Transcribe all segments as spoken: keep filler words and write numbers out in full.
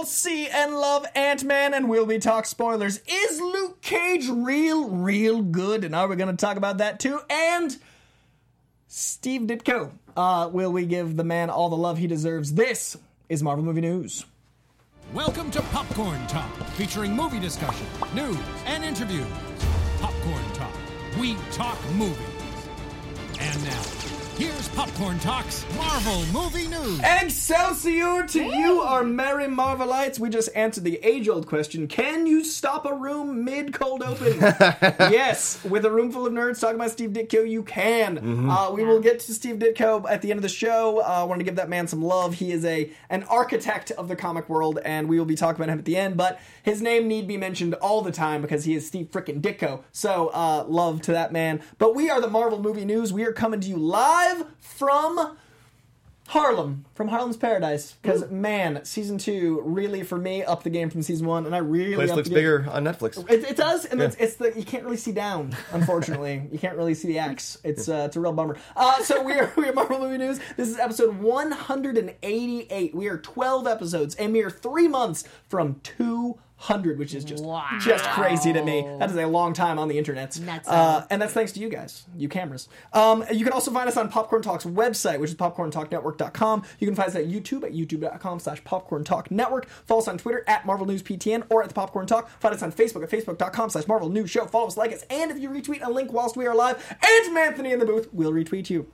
see and love Ant-Man, and we'll be talk spoilers. Is Luke Cage real, real good? And are we going to talk about that too? And Steve Ditko. Uh, will we give the man all the love he deserves? This is Marvel Movie News. Welcome to Popcorn Talk, featuring movie discussion, news, and interviews. Popcorn Talk. We talk movies. And now, here's Popcorn Talk's Marvel Movie News. Excelsior to you, our merry Marvelites. We just answered the age-old question, can you stop a room mid-cold open? Yes, with a room full of nerds talking about Steve Ditko, you can. Mm-hmm. Uh, we will get to Steve Ditko at the end of the show. I uh, want to give that man some love. He is a an architect of the comic world, and we will be talking about him at the end, but his name need be mentioned all the time because he is Steve frickin' Ditko. So, uh, love to that man. But we are the Marvel Movie News. We are coming to you live from Harlem, from Harlem's Paradise, because man, season two really for me upped the game from season one, and I really place upped looks the game. bigger on Netflix. It, it does, and Yeah. it's, it's the you can't really see down. Unfortunately, you can't really see the X. It's uh, it's a real bummer. Uh, so we are we are Marvel Movie News. This is episode one hundred eighty-eight. We are twelve episodes, a mere three months from two hundred, which is just Wow. just crazy to me. That is a long time on the internet. That's uh, and that's thanks to you guys, you cameras. Um, you can also find us on Popcorn Talk's website, which is popcorn talk network dot com. You can find us at YouTube at youtube.com slash popcorn talk network. Follow us on Twitter at Marvel News P T N or at the Popcorn Talk. Find us on Facebook at facebook.com slash Marvel News Show. Follow us, like us, and if you retweet a link whilst we are live, and Anthony in the booth will retweet you.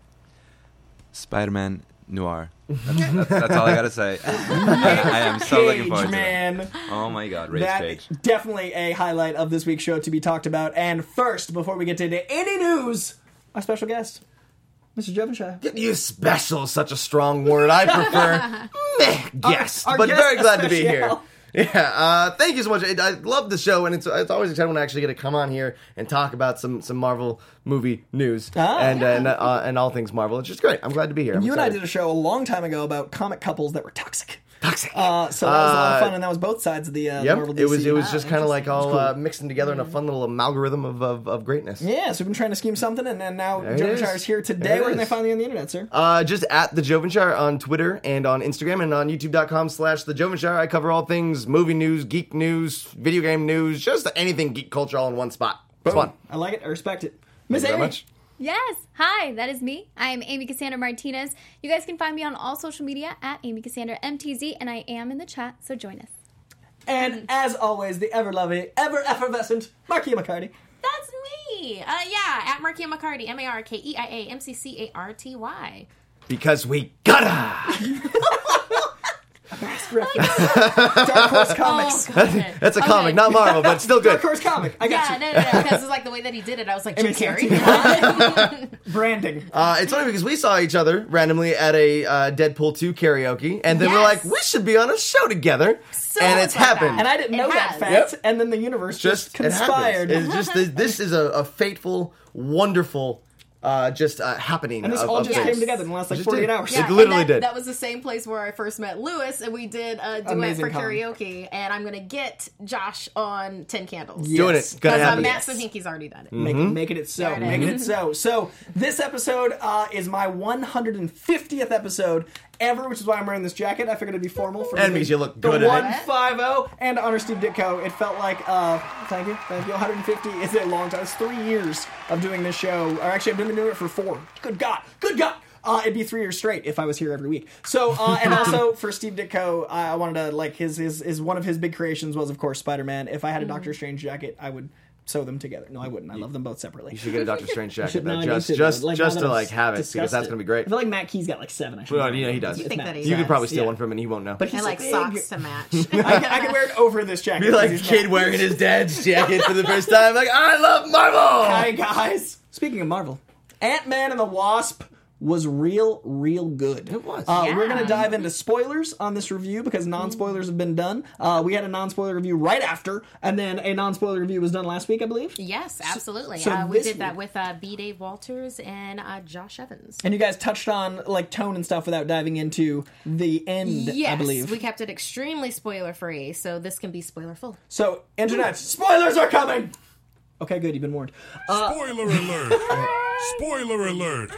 Spider-Man Noir. That's, that's, that's all I gotta say. I, I am so looking forward Cage, man. to it. Oh my god, Rage That Cage. definitely a highlight of this week's show to be talked about. And first, before we get into any news, our special guest, Mister Jovenshire. You special, such a strong word. I prefer meh guest, Our- our but guest very glad to be especial. here. Yeah, uh, thank you so much. I, I love the show, and it's it's always exciting when I actually get to come on here and talk about some, some Marvel movie news Ah, and yeah. and, uh, and all things Marvel. It's just great. I'm glad to be here. I'm You and I excited. did a show a long time ago about comic couples that were toxic. Toxic. Uh, so that was a lot of Uh, fun, and that was both sides of the uh, Yep, Marvel D C. it was it was Ah, just kind of like interesting. all It was uh, mixing together in a fun little amalgam of, of, of greatness. Yeah, so we've been trying to scheme something, and then now There it Jovenshire is. is here today. There it Where can they is. find you on the internet, sir? Uh, just at the Jovenshire on Twitter and on Instagram and on YouTube.com slash the Jovenshire. I cover all things movie news, geek news, video game news, just anything geek culture all in one spot. It's Boom. fun. I like it. I respect it. Miss Thank you Amy. very much. Yes. Hi, that is me. I am Amy Cassandra Martinez. You guys can find me on all social media at Amy Cassandra M T Z, and I am in the chat, so join us. And as always, the ever lovely, ever effervescent Markia McCarty. That's me. Uh, yeah, at Markia McCarty, M A R K E I A M C C A R T Y. Because we gotta! Dark Horse Comics. Oh, God. That's a Okay. comic, not Marvel, but still good. Dark Horse Comic. I got Yeah, you. no, no, no, because it's like the way that he did it. I was like, Jim makes Carrey. Branding. Uh, it's funny because we saw each other randomly at a uh, Deadpool two karaoke, and then we're Yes. like, we should be on a show together. So and it's it's like happened. that. And I didn't It know that has. fact, Yep. and then the universe just, Just it conspired. happens. It's just this, this is a, a fateful, wonderful, uh, just uh, happening. And this of, all of just things. came together in the last It like just forty-eight did. hours. Yeah. Yeah, literally and that, did. That was the same place where I first met Lewis, and we did a duet Amazing for con. karaoke. And I'm gonna get Josh on Ten Candles. Doing Yes. it. Gonna Because uh, happen. Matt Hinky's already done it. Make, making it so. There it Making is. it so. So, this episode uh, is my one hundred fiftieth episode ever, which is why I'm wearing this jacket. I figured it'd be formal for And the- means you look the good in it. one fifty, and to honor Steve Ditko. It felt like, uh, thank you, thank you. one hundred fifty is a long time. It's three years of doing this show. Or actually, I've been doing it for four. Good God. Good God. Uh, it'd be three years straight if I was here every week. So, uh, and also for Steve Ditko, I I wanted to, like, his, his, his, one of his big creations was, of course, Spider-Man. If I had a Doctor Strange jacket, I would sew them together. No, I wouldn't. I love them both separately. You should get a Doctor Strange jacket, Should- though, no, I just need to, just like, just now to that like I've have it because discussed that's it. gonna be great. I feel like Matt Key's got like seven. I should Well, know. you know he does. You think that he You could does, probably steal yeah. one from him and he won't know. But he's I like big. socks to match. I, can, I can wear it over this jacket. Be like because he's kid Matt. wearing his dad's jacket for the first time. Like, I love Marvel! Hi guys. Speaking of Marvel, Ant-Man and the Wasp was real, real good. It was. Uh, Yeah. We're going to dive into spoilers on this review because non-spoilers have been done. Uh, we had a non-spoiler review right after, and then a non-spoiler review was done last week, I believe. Yes, absolutely. so uh, we this did that week- with uh, B. Dave Walters and uh, Josh Evans. And you guys touched on like tone and stuff without diving into the end, Yes, I believe. we kept it extremely spoiler free, so this can be spoiler full. So, internet, spoilers are coming! Okay, good, you've been warned. Uh, Spoiler alert! Spoiler alert!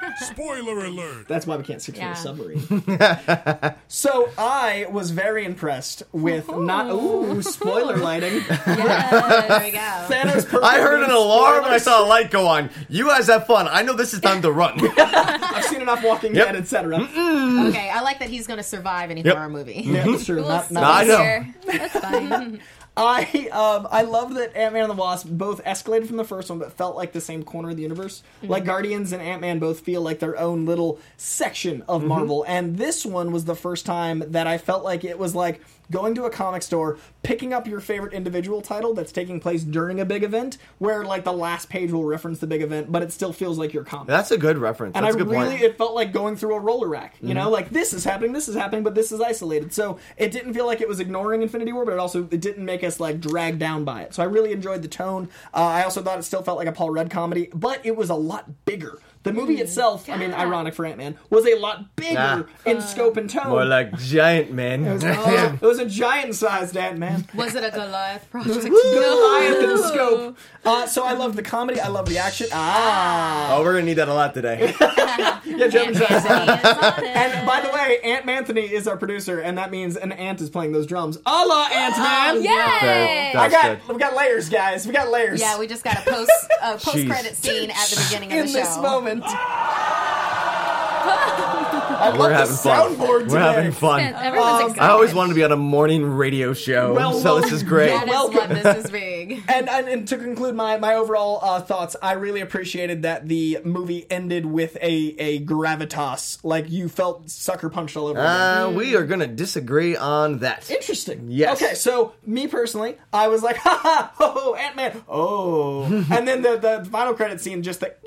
Spoiler alert. That's why we can't see through Yeah. the submarine. So I was very impressed with not ooh spoiler lighting. Yeah, there we go. Thanos perfectly I heard an alarm and I spoilers. saw a light go on. You guys have fun. I know this is time to run. I've seen enough Walking Yep. Dead, et cetera. Okay, I like that he's going to survive any Yep. horror movie. Yeah, that's true. We'll Not, see not I know. here. That's fine. I um I love that Ant-Man and the Wasp both escalated from the first one, but felt like the same corner of the universe. Like Guardians and Ant-Man both feel like their own little section of Marvel, and this one was the first time that I felt like it was like going to a comic store, picking up your favorite individual title that's taking place during a big event, where like the last page will reference the big event, but it still feels like your comic. That's a good reference. And That's I a good really, point. it felt like going through a roller rack. You know, like this is happening, this is happening, but this is isolated. So it didn't feel like it was ignoring Infinity War, but it also it didn't make us like dragged down by it. So I really enjoyed the tone. Uh, I also thought it still felt like a Paul Rudd comedy, but it was a lot bigger. The movie itself, I mean, ironic for Ant-Man, was a lot bigger Ah. in scope and tone. More like giant man. it, was, it was a giant-sized Ant-Man. Was it a Goliath project? Goliath in scope. Uh, so I love the comedy. I love the action. Ah. Oh, we're gonna need that a lot today. Yeah, Joe Ant-Man Johnson. is on it. And by the way, Ant Manthony is our producer, and that means an ant is playing those drums. A la Ant-Man! Yay! That- I that's got, good. we got layers, guys. We got layers. Yeah, we just got a post uh, post credit scene at the beginning of in the show. this moment. I We're love the having fun. soundboard today. We're having fun. Everyone's Um, excited. I always wanted to be on a morning radio show, Well, so this is great. That is Welcome. what this is big. And, and and to conclude my my overall uh, thoughts, I really appreciated that the movie ended with a a gravitas, like you felt sucker punched all over. again. Uh, we are gonna disagree on that. Interesting. Yes. Okay, so me personally, I was like, ha ha, ho, Ant Man, oh, and then the the final credit scene, just the.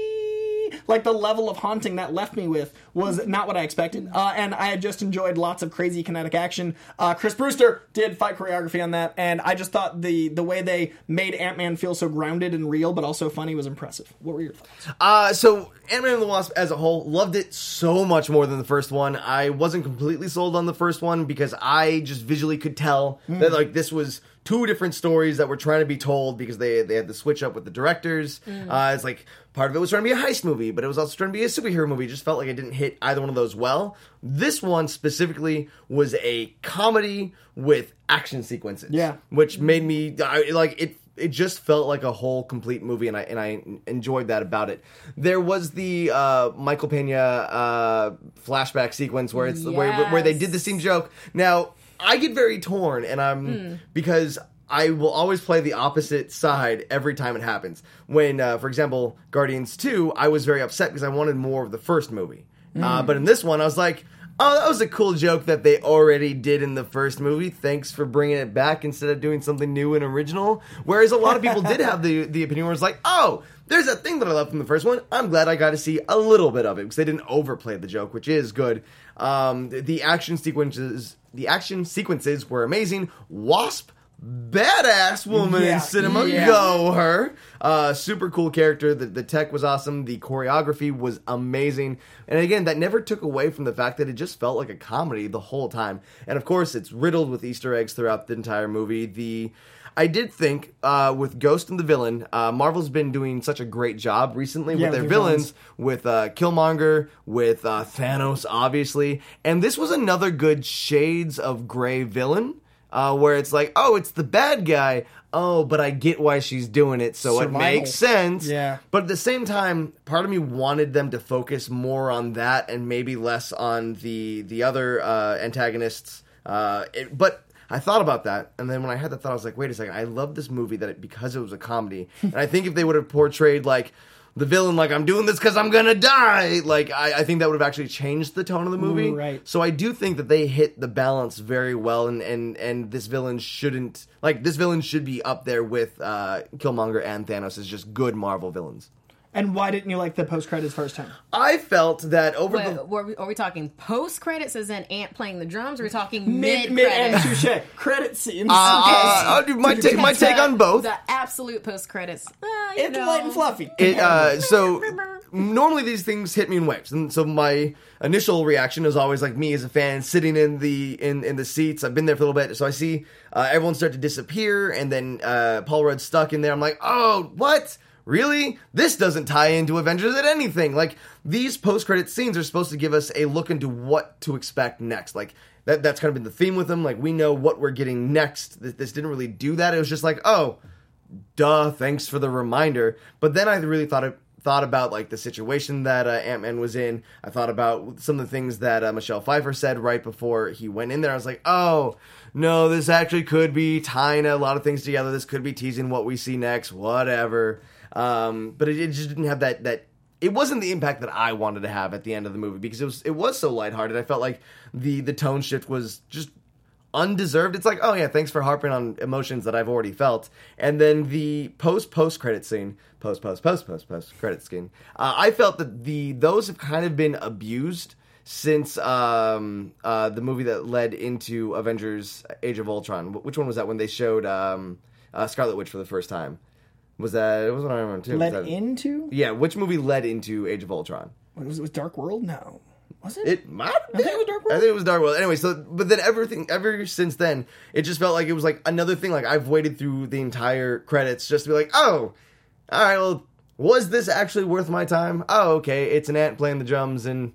Like the level of haunting that left me with was not what I expected, uh, and I had just enjoyed lots of crazy kinetic action. Uh, Chris Brewster did fight choreography on that, and I just thought the the way they made Ant-Man feel so grounded and real, but also funny, was impressive. What were your thoughts? Uh, so Ant-Man and the Wasp as a whole, loved it so much more than the first one. I wasn't completely sold on the first one because I just visually could tell that like this was two different stories that were trying to be told because they they had to switch up with the directors. Uh, it's like part of it was trying to be a heist movie, but it was also trying to be a superhero movie. It just felt like it didn't hit either one of those well. This one specifically was a comedy with action sequences. Yeah. Which made me I, like it it just felt like a whole complete movie, and I and I enjoyed that about it. There was the uh, Michael Pena uh, flashback sequence where it's where where they did the same joke. Now I get very torn, and I'm because I will always play the opposite side every time it happens. When, uh, for example, Guardians two, I was very upset because I wanted more of the first movie. Uh, but in this one, I was like, oh, that was a cool joke that they already did in the first movie. Thanks for bringing it back instead of doing something new and original. Whereas a lot of people did have the, the opinion where it's like, oh, there's that thing that I loved from the first one. I'm glad I got to see a little bit of it because they didn't overplay the joke, which is good. Um, the, the action sequences, the action sequences were amazing. Wasp, badass woman Yeah. in cinema. Yeah. Go her. Uh, super cool character. The, the tech was awesome. The choreography was amazing. And again, that never took away from the fact that it just felt like a comedy the whole time. And of course, it's riddled with Easter eggs throughout the entire movie. The I did think uh, with Ghost and the villain, uh, Marvel's been doing such a great job recently Yeah, with their with their villains, with uh, Killmonger, with uh, Thanos, obviously. And this was another good shades of gray villain. Uh, where it's like, oh, it's the bad guy. Oh, but I get why she's doing it, so Survival. it makes sense. Yeah. But at the same time, part of me wanted them to focus more on that and maybe less on the the other uh, antagonists. Uh, it, but I thought about that, and then when I had that thought, I was like, wait a second. I love this movie that it, because it was a comedy, and I think if they would have portrayed like the villain, like, I'm doing this because I'm gonna die, like, I, I think that would have actually changed the tone of the movie. Right. So I do think that they hit the balance very well, and, and, and this villain shouldn't, like, this villain should be up there with uh, Killmonger and Thanos as just good Marvel villains. And why didn't you like the post credits first time? I felt that over Wait, the... were we, are we talking post credits as in Ant playing the drums? Or are we talking Mid mid mid and credits? touche credit scenes. Uh, uh, I'll do my, take, my take on both. The absolute post credits. Uh, you It's know. light and fluffy. It, uh, so normally these things hit me in waves, and so my initial reaction is always like me as a fan sitting in the in, in the seats. I've been there for a little bit, so I see uh, everyone start to disappear, and then uh, Paul Rudd's stuck in there. I'm like, oh, what? really? This doesn't tie into Avengers at anything. Like, these post-credit scenes are supposed to give us a look into what to expect next. Like, that that's kind of been the theme with them. Like, we know what we're getting next. This, this didn't really do that. It was just like, oh, duh, thanks for the reminder. But then I really thought it, thought about, like, the situation that uh, Ant-Man was in. I thought about some of the things that uh, Michelle Pfeiffer said right before he went in there. I was like, oh, no, this actually could be tying a lot of things together. This could be teasing what we see next, whatever. Um, but it, it just didn't have that, that... It wasn't the impact that I wanted to have at the end of the movie, because it was it was so lighthearted. I felt like the, the tone shift was just undeserved. It's like, oh yeah, thanks for harping on emotions that I've already felt. And then the post post credit scene, post post post post post credit scene. Uh, I felt that the those have kind of been abused since um, uh, the movie that led into Avengers: Age of Ultron. Which one was that? When they showed um, uh, Scarlet Witch for the first time. Was that? It was what I remember too. Led that, into? Yeah, which movie led into Age of Ultron? What, was it was Dark World? No. Was it? It might have I been. think it was Dark World. I think it was Dark World. Anyway, so but then everything ever since then, it just felt like it was like another thing. Like, I've waited through the entire credits just to be like, oh, all right, well, was this actually worth my time? Oh, okay, it's an ant playing the drums, and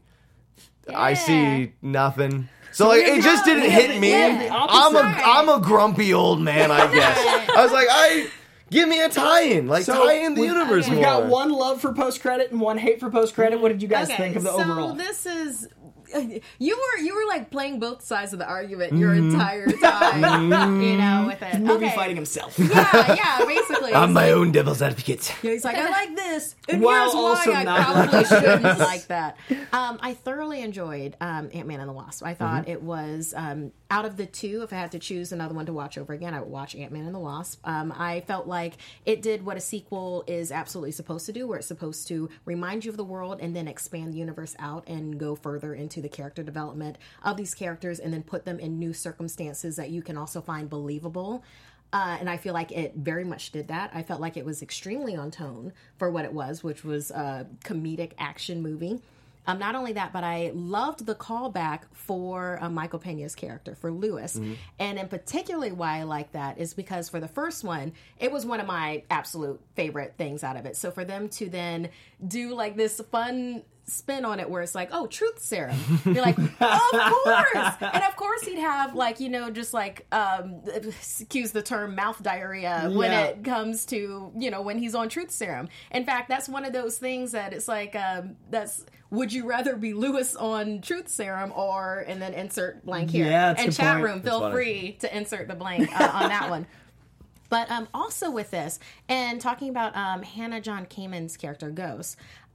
I see nothing. So, like, it just didn't we have hit the- me. we have the I'm a opposite. I'm a grumpy old man, I guess. I was like, I give me a tie-in, like So, tie in the we- universe okay. more. We've got one love for post credit and one hate for post credit. What did you guys Okay, think of the so overall? this is you were you were like playing both sides of the argument your entire time, you know, with it. Movie okay. fighting himself. Yeah, yeah, basically. I'm It's my like- own devil's advocate. Yeah, he's like, I like this, and While here's why also I not probably liking shouldn't this. like that. Um, I thoroughly enjoyed um, Ant-Man and the Wasp. I thought Mm-hmm. it was, um, out of the two, if I had to choose another one to watch over again, I would watch Ant-Man and the Wasp. Um, I felt like it did what a sequel is absolutely supposed to do, where it's supposed to remind you of the world and then expand the universe out and go further into the character development of these characters and then put them in new circumstances that you can also find believable. Uh, and I feel like it very much did that. I felt like it was extremely on tone for what it was, which was a comedic action movie. Um, not only that, but I loved the callback for uh, Michael Pena's character, for Lewis. Mm-hmm. And in particularly why I like that is because for the first one, it was one of my absolute favorite things out of it. So for them to then do like this fun spin on it where it's like, oh, truth serum. You're like, of course. And of course he'd have like, you know, just like, um, excuse the term, mouth diarrhea when Yeah. it comes to, you know, when he's on truth serum. In fact, that's one of those things that it's like, um, that's, would you rather be Lewis on truth serum or, and then insert blank here. Yeah, that's a and good chat point. room, feel funny. free to insert the blank uh, on that one. But um, also with this, and talking about um, Hannah John Kamen's character, Ghost,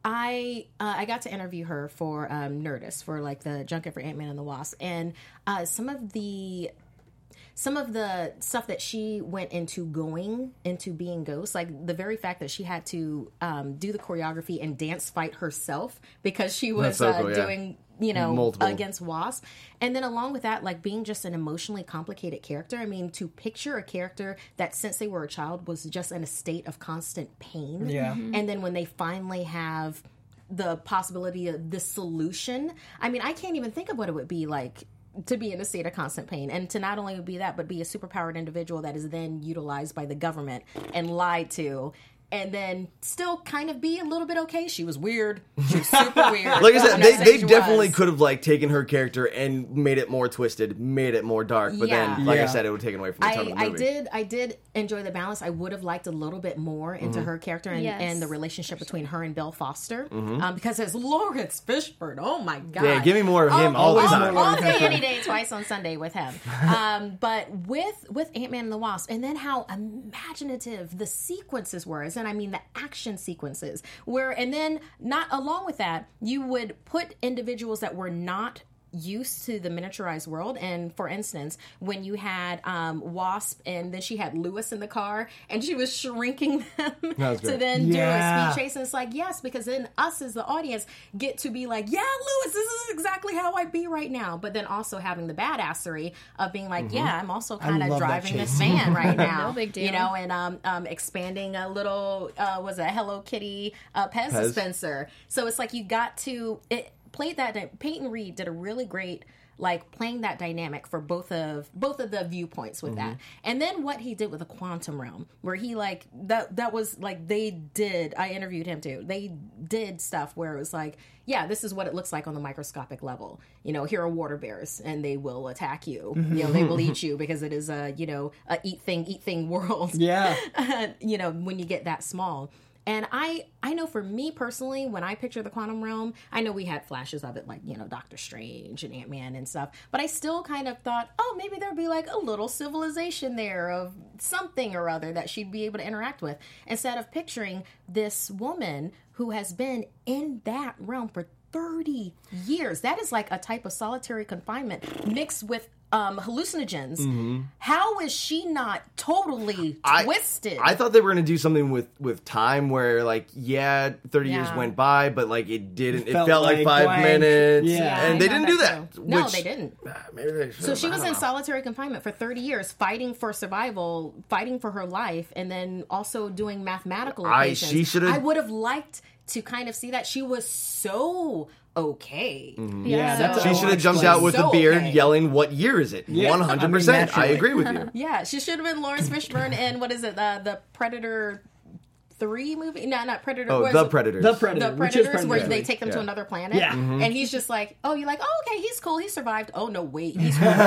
I uh, I got to interview her for um, Nerdist, for like the junket for Ant-Man and the Wasp, and uh, some of the some of the stuff that she went into going into being Ghost, like the very fact that she had to um, do the choreography and dance fight herself because she was That's so uh, cool, yeah. doing, you know, Multiple. against Wasp. And then along with that, like being just an emotionally complicated character. I mean, to picture a character that since they were a child was just in a state of constant pain. Yeah. And then when they finally have the possibility of the solution, I mean, I can't even think of what it would be like to be in a state of constant pain, and to not only be that, but be a superpowered individual that is then utilized by the government and lied to, and then still kind of be a little bit okay. She was weird. She was super weird. Like I said, I'm they, not they saying she definitely was. could have like taken her character and made it more twisted, made it more dark. But Yeah. then, like I Yeah. said, it would take away from the tone I, of the I movie. did I did enjoy the balance. I would have liked a little bit more into Mm-hmm. her character and, Yes. and the relationship between her and Bill Foster. Um, because as Lawrence Fishburne, oh my god, Yeah, give me more of him all the all, time. all day, any day, twice on Sunday with him. Um, but with with Ant-Man and the Wasp, and then how imaginative the sequences were, and I mean the action sequences where, and then not along with that, you would put individuals that were not used to the miniaturized world. And for instance, when you had um, Wasp and then she had Lewis in the car and she was shrinking them was to great. then do a Yeah. speed chase, and it's like, yes, because then us as the audience get to be like, yeah, Lewis, this is exactly how I be right now. But then also having the badassery of being like, yeah, I'm also kind of love that driving chase. this van right now. No big deal. You know, and um, um, expanding a little, uh, was a Hello Kitty uh, Pez, Pez. dispenser. So it's like you got to, it played that. Peyton Reed did a really great like playing that dynamic for both of both of the viewpoints with Mm-hmm. that. And then what he did with the quantum realm, where he like that that was like they did. I interviewed him too. They did stuff where it was like, yeah, this is what it looks like on the microscopic level. You know, here are water bears, and they will attack you. You know, they will eat you because it is a you know a eat thing eat thing world. Yeah. You know, when you get that small. And I, I know for me personally, when I picture the quantum realm, I know we had flashes of it, like, you know, Doctor Strange and Ant-Man and stuff. But I still kind of thought, oh, maybe there'd be like a little civilization there of something or other that she'd be able to interact with. Instead of picturing this woman who has been in that realm for thirty years. That is like a type of solitary confinement mixed with um, hallucinogens. Mm-hmm. How is she not totally I- twisted? I thought they were going to do something with, with time where, like, yeah, thirty years Yeah. went by, but, like, it didn't. It felt felt, like, like five blank. minutes. Yeah. Yeah, and I they know didn't do that that. too. No, which- they didn't. Maybe they should. So she I was don't in know. solitary confinement for thirty years, fighting for survival, fighting for her life, and then also doing mathematical I- equations. she should've- I would have liked to kind of see that. She was so okay. Yeah, that's She a should have large jumped place. out with So a beard okay. yelling, "What year is it?" Yeah. one hundred I mean, percent. I naturally. agree with you. Yeah, she should have been Lawrence Fishburne in, what is it, uh, the Predator three movie? No, not Predator. Oh, what is The it? Predators. The Predator, The which is Predators, where Predator. they take them to Yeah. another planet. Yeah. Mm-hmm. And he's just like, oh, you're like, oh, okay, he's cool, he survived. Oh, no, wait, he's Whoa,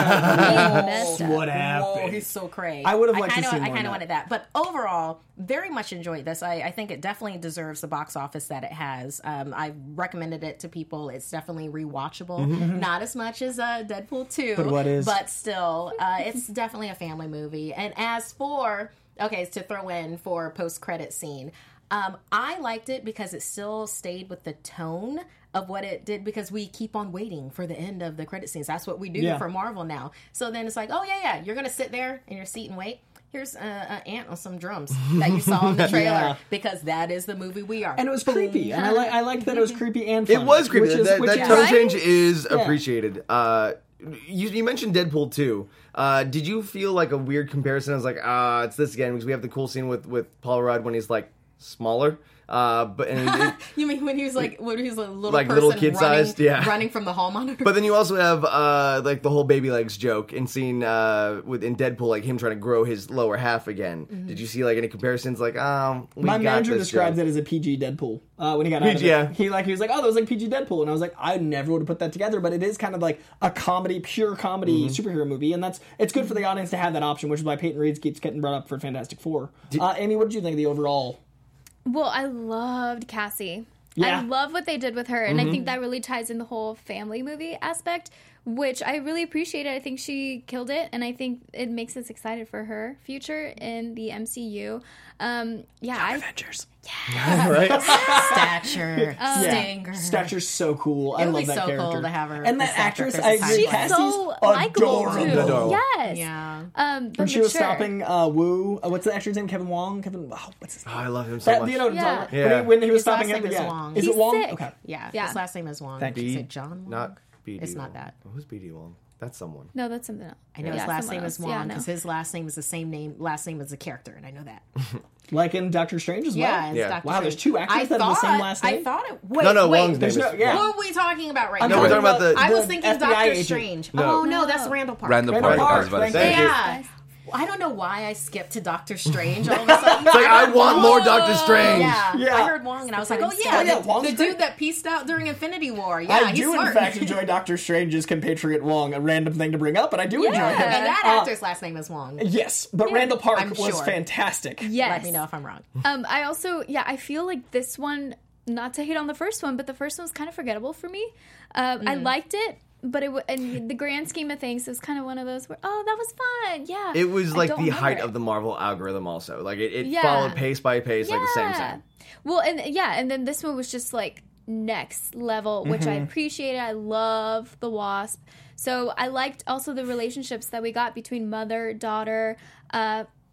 messed up. What Whoa, happened? he's so crazy. I would have liked to kinda, see I more kind of of that. wanted that. But overall, very much enjoyed this. I, I think it definitely deserves the box office that it has. Um, I've recommended it to people. It's definitely rewatchable. Not as much as uh, Deadpool two. But what is? But still, uh, it's definitely a family movie. And as for, okay, to throw in for post-credit scene, um, I liked it because it still stayed with the tone of what it did, because we keep on waiting for the end of the credit scenes. That's what we do Yeah. for Marvel now. So then it's like, oh, yeah, yeah, you're going to sit there in your seat and wait. Here's uh, an ant on some drums that you saw in the trailer, Yeah. because that is the movie we are. And it was creepy, and I like I liked that it was creepy and It funny, was creepy. Which is, that which that is- tone Right? change is Yeah. appreciated. Uh, you, you mentioned Deadpool two. Uh, did you feel like a weird comparison? I was like, ah, it's this again, because we have the cool scene with, with Paul Rudd when he's like smaller. Uh, but and it, You mean when he was like, when he was a little Like person little kid-sized, running, yeah. running from the hall monitor? but then you also have uh, like the whole baby legs joke in scene uh, with in Deadpool, like him trying to grow his lower half again. Mm-hmm. Did you see like any comparisons? Like, um, we My got manager this described joke. it as a P G Deadpool uh, when he got out of it. Yeah. He like he was like, oh, that was like P G Deadpool, and I was like, I never would have put that together, but it is kind of like a comedy, pure comedy Mm-hmm. superhero movie, and that's it's good for the audience to have that option, which is why Peyton Reed keeps getting brought up for Fantastic Four. uh, Amy, what did you think of the overall? Well, I loved Cassie. Yeah. I love what they did with her, and I think that really ties in the whole family movie aspect, which I really appreciated. I think she killed it, and I think it makes us excited for her future in the M C U. Um, yeah, I, Avengers. right? Stature, Stinger. Stature's so cool. I It would love be that so character. cool to have her And that as Stature actress, Chris I is agree. She's she's Cassie's so likable too. adorable. Yes. Yeah. Um, but When she was mature. stopping uh, Wu, uh, what's the actor's name? Kevin Wong. Kevin. Oh, what's his Oh, name? I love him so That, much. you know what I'm Yeah. talking about? Yeah. When, he, when he was His last stopping him, name is yeah. Wong. Is He's it Wong? sick. Okay. Yeah, Yeah. his last name is Wong. Thank Is you. it John Wong? Not B D. It's not Wong. that. Who's B D Wong? That's someone. No, that's something else. I know Yeah, his last someone name else. is Yeah, Wong no. because his last name is the same name, last name as the character, and I know that. Like in Doctor Strange as well? Yeah, it's Yeah. Doctor Wow, there's Strange. two actors I that have the thought- same last I name? thought it. Wait, No, no, wait. Wong's name There's is. no- yeah. Who are we talking about right I'm now? No, we're talking about the. I was the thinking F B I Doctor agent. Strange. No. Oh no, that's Randall Park. Randall Randall Park. I Park, was about to thank say. you. Yeah. I don't know why I skipped to Doctor Strange all of a sudden. It's like I want more Doctor Strange. Yeah. Yeah. I heard Wong and I was like, oh yeah, Oh, yeah, the, Wong's the great. dude that pieced out during Infinity War. Yeah, I he's do, smart. in fact, enjoy Doctor Strange's compatriot Wong. A random thing to bring up, but I do enjoy him. and that Uh, actor's last name is Wong. Yes, but Randall Park I'm was sure. fantastic. Yes. Let me know if I'm wrong. Um, I also, yeah, I feel like this one, not to hate on the first one, but the first one was kind of forgettable for me. Uh, I liked it, but it w- in the grand scheme of things, it was kind of one of those where, oh, that was fun, yeah. It was I like don't the remember height it. of the Marvel algorithm. Also, like it, it Yeah. followed pace by pace, like the same Yeah. thing. Well, and yeah, and then this one was just like next level, which I appreciated. I love the Wasp. So I liked also the relationships that we got between mother, daughter, uh,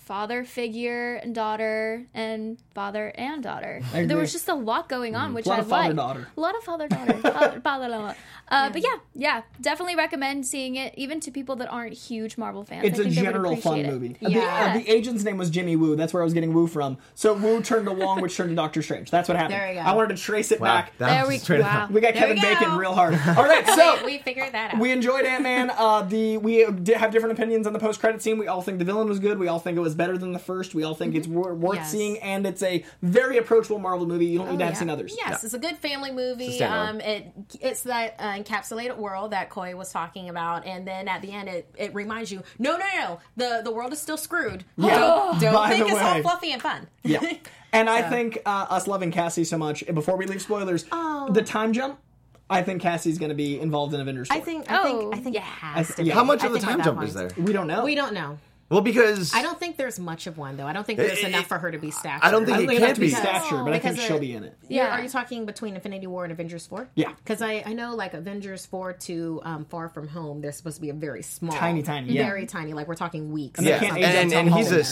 father figure and daughter and father and daughter. I agree. There was just a lot going on, which A lot I of father liked. daughter. A lot of father daughter. father, father, uh, But yeah, yeah, definitely recommend seeing it, even to people that aren't huge Marvel fans. It's I a think they would general fun appreciate it. movie. The, Yeah. uh, the agent's name was Jimmy Woo. That's where I was getting Woo from. So Woo turned to Wong, which turned to Doctor Strange. That's what happened. There you go. I wanted to trace it Wow, back. that There was we straight wow. up. We got There Kevin we go. Bacon real hard. All right, so we figured that out. we enjoyed Ant-Man. Uh, the we did have different opinions on the post-credit scene. We all think the villain was good. We all think it was better than the first. We all think it's wor- worth Yes. seeing, and it's a very approachable Marvel movie. You don't need Oh, to have yeah. seen others. Yes, it's a good family movie. It's a standalone. Um, it it's that uh, encapsulated world that Koi was talking about, and then at the end, it, it reminds you, no, no, no, the the world is still screwed. Yeah. Don't, don't By think the it's all way. fluffy and fun. Yeah. And I think uh, us loving Cassie so much, before we leave spoilers, Oh. the time jump, I think Cassie's going to be involved in Avengers four. I think I Oh. think I think it has to. yeah. be. How much I of the think by time that jump point- is there? We don't know. We don't know. Well, because I don't think there's much of one though. I don't think there's It- it- enough for her to be stature. I don't think I it don't think it can't has to be be. stature, but I think Because she'll it- be in it. Yeah. Yeah. Are you talking between Infinity War and Avengers four? Yeah. Because I, I know like Avengers four to um, Far From Home, they're supposed to be a very small, Tiny, tiny, yeah. very tiny. Like we're talking weeks. And they Yeah, can't and, age up and, Tom and he's Holland. a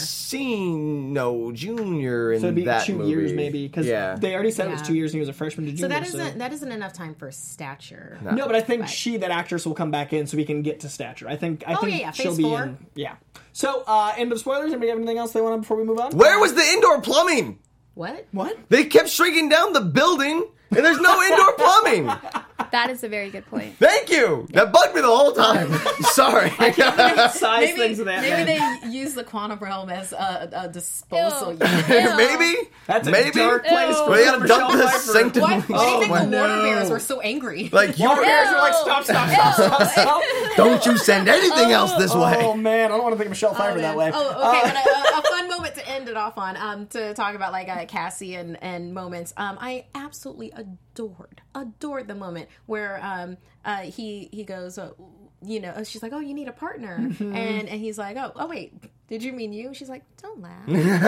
senior junior in So it'd be that two movie. years maybe, because yeah. they already said it was Yeah. two years and he was a freshman to junior. So that isn't that isn't enough time for stature. No, but I think Right. she, that actress, will come back in so we can get to stature. I think. I Oh, think yeah, yeah, she'll phase be four. in. Yeah. So, uh, end of spoilers. Anybody have anything else they want to before we move on? Where was the indoor plumbing? What? What? They kept shrinking down the building, and there's no indoor plumbing. That is a very good point. Thank you. That bugged me the whole time. Sorry. Size Maybe, things of that. maybe man. they use the quantum realm as a, a disposal Ew. unit. Ew. Maybe. That's a Maybe. dark place Ew. for We gotta Michelle dump the Pfeiffer. sanctum. What? Why do you think Oh, the no. water bears were so angry? Like you Water bears Ew. are like, stop, stop, stop, stop, stop. don't you send anything else this Oh way. man, I don't want to think of Michelle Pfeiffer that way. Oh, okay. Uh, but a, a fun moment to end it off on, um, to talk about like uh, Cassie and, and moments. Um, I absolutely adored, adored the moment where um, uh, he he goes, uh, you know, she's like, oh, you need a partner, Mm-hmm. and and he's like, oh, oh wait, did you mean you? She's like, don't laugh.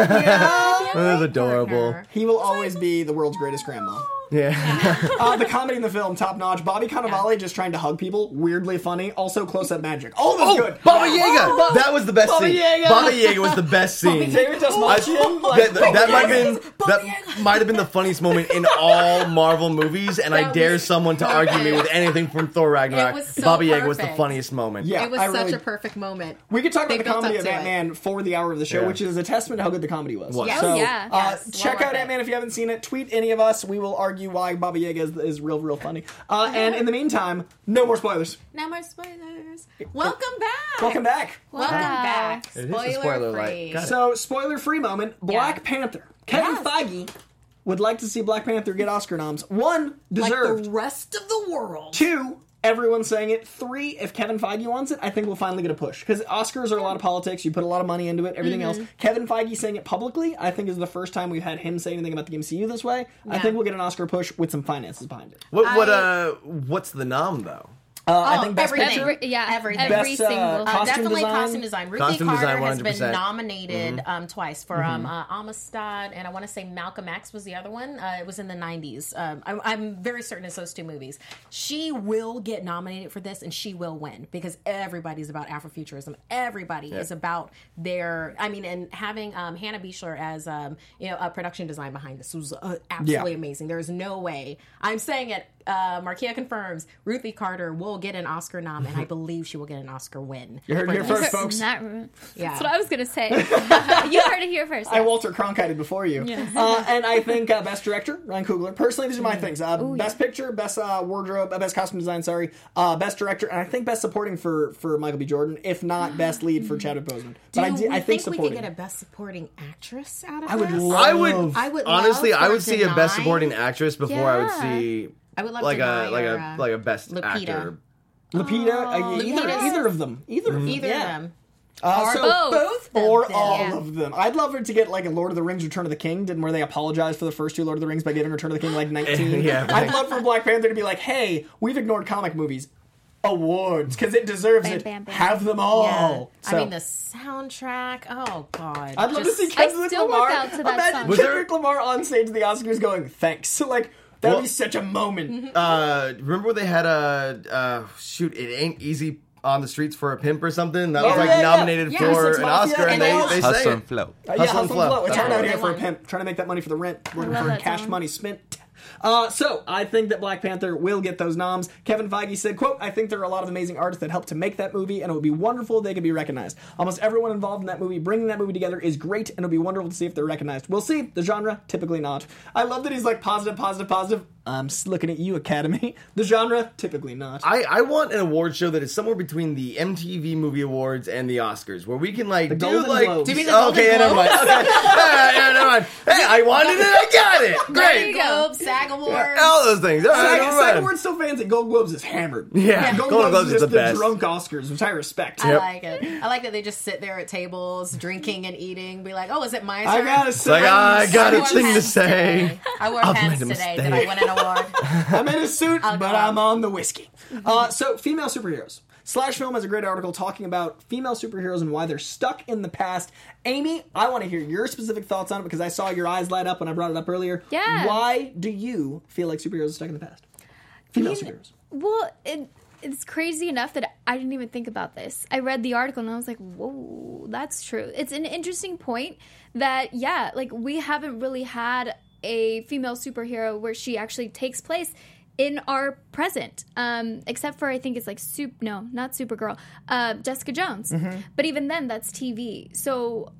That was adorable. Partner. He will always be the world's greatest grandma. Yeah. Uh, the comedy in the film, top notch. Bobby Cannavale just trying to hug people, weirdly funny. Also, close up magic. All of Oh, it's good. Baba Yaga! That was the best Baba scene. Yaga! Baba Yaga was the best scene. David Desmalchian, like, that that, that might have been Baba that Yaga. might have been the funniest moment in all Marvel movies, and I That dare was someone to argue me with anything from Thor Ragnarok. It was so Baba Yaga was the perfect. funniest moment. Yeah, It was I such really- a perfect moment. We could talk They about the built comedy up of to it. Ant-Man for the hour of the show, Yeah. which is a testament to how good the comedy was. Was. Yes. So, Oh, yeah. uh, Yes, well check worth out it. Ant-Man if you haven't seen it. Tweet any of us. We will argue why Baba Yaga is, is real, real funny. Uh, and in the meantime, no more spoilers. No more spoilers. Welcome back. Welcome back. Welcome Wow. back. It is a spoiler alert. free. Got it. So, spoiler-free moment. Black Yeah. Panther. Kevin Yes. Feige would like to see Black Panther get Oscar noms. One, Like deserved. the rest of the world. Two, everyone's saying it. Three, if Kevin Feige wants it, I think we'll finally get a push. Because Oscars are a lot of politics. You put a lot of money into it, everything Mm-hmm. else. Kevin Feige saying it publicly, I think is the first time we've had him say anything about the M C U this way. I Yeah. think we'll get an Oscar push with some finances behind it. What what I- uh what's the nom though? Uh, I Oh, think Best everything. Picture. Every, yeah, Everything. every Best, uh, single. costume Uh, definitely design. costume design. Ruthie Costume Carter design, has one hundred been percent. nominated um, twice for um, uh, Amistad, and I want to say Malcolm X was the other one. Uh, it was in the nineties. Um, I'm, I'm very certain it's those two movies. She will get nominated for this, and she will win because everybody's about Afrofuturism. Everybody is about their. I mean, and having um, Hannah Beachler as um, you know a production design behind this was uh, absolutely Yeah. amazing. There is no way. I'm saying it. Uh, Markia confirms Ruthie Carter will get an Oscar nom, and I believe she will get an Oscar win. You heard it here for this. first, folks. Not, Yeah. That's what I was gonna say. You heard it here first. I Walter Cronkited before you. Uh, and I think uh, Best Director, Ryan Coogler. Personally, these are my things. Uh, best Picture, Best uh, Wardrobe, uh, Best Costume Design, sorry. Uh, best Director, and I think Best Supporting for, for Michael B. Jordan, if not Best Lead for Chadwick Boseman. Do But I, you do, I think think we supporting. could get a best supporting actress out of I would this? love- I would I would honestly love I for would see a best Denai. supporting actress before I would Yeah. see I would love like Denai a like or, a uh, like a best Lupita. actor. Lupita, uh, either, Lupita's- either of them. Either of them. Either yeah. of them. Uh, Or so- both. both of Or them. all Yeah. of them. I'd love her to get like a Lord of the Rings Return of the King, didn't where they apologized for the first two Lord of the Rings by giving Return of the King like nineteen. Yeah. I'd love for Black Panther to be like, hey, we've ignored comic movies. Awards, because it deserves Bam, it. bam, bam. Have them all. Yeah. So, I mean, the soundtrack. Oh, God. I'd love Just- to see Kendrick still Lamar. look out to that Imagine song. Was there- Kendrick Lamar on stage at the Oscars going, thanks. So, like, that'd Well- be such a moment. Uh, remember when they had a uh, shoot? It ain't easy. On the Streets for a Pimp or something. That was Oh, like yeah, yeah. nominated Yeah. for Hustle an Mafia, Oscar, and and they, all- they Hustle say and it. Flow. Uh, yeah, Hustle hustle and and flow. flow. It's Yeah. hard out here They for a won. pimp, trying to make that money for the rent. Looking love for that cash song. money spent. Uh, so, I think that Black Panther will get those noms. Kevin Feige said, quote, I think there are a lot of amazing artists that helped to make that movie, and it would be wonderful if they could be recognized. Almost everyone involved in that movie, bringing that movie together is great, and it would be wonderful to see if they're recognized. We'll see. The genre, typically not. I love that he's like positive, positive, positive. I'm just looking at you, Academy. The genre, typically not. I, I want an award show that is somewhere between the M T V Movie Awards and the Oscars, where we can like The do Golden like. Globes. Do you mean the okay, Golden yeah, never mind. Globes? Okay, yeah, yeah, never mind. Hey, I wanted it, I got it. Golden Great. Globes, SAG Awards. All those things. All right, SAG, never SAG mind. Awards so fancy. Gold Globes is hammered. Yeah, Gold Golden Globes, Globes is is just the best. drunk Oscars, which I respect. I Yep. like it. I like that they just sit there at tables, drinking and eating. Be like, "Oh, is it my I turn?" gotta It's like, I got I a wore thing to pants say. today. I wore I've pants made a today. mistake. Did I win an award? I'm in a suit, I'll but go I'm on. on the whiskey. Uh, so, female superheroes. Slash Film has a great article talking about female superheroes and why they're stuck in the past. Amy, I want to hear your specific thoughts on it because I saw your eyes light up when I brought it up earlier. Yeah. Why do you feel like superheroes are stuck in the past? Female I mean, superheroes. Well, it, it's crazy enough that I didn't even think about this. I read the article and I was like, whoa, that's true. It's an interesting point that, yeah, like we haven't really had a female superhero where she actually takes place in our present, um, except for I think it's like soup. No, not Supergirl. Uh, Jessica Jones. But even then, that's T V. So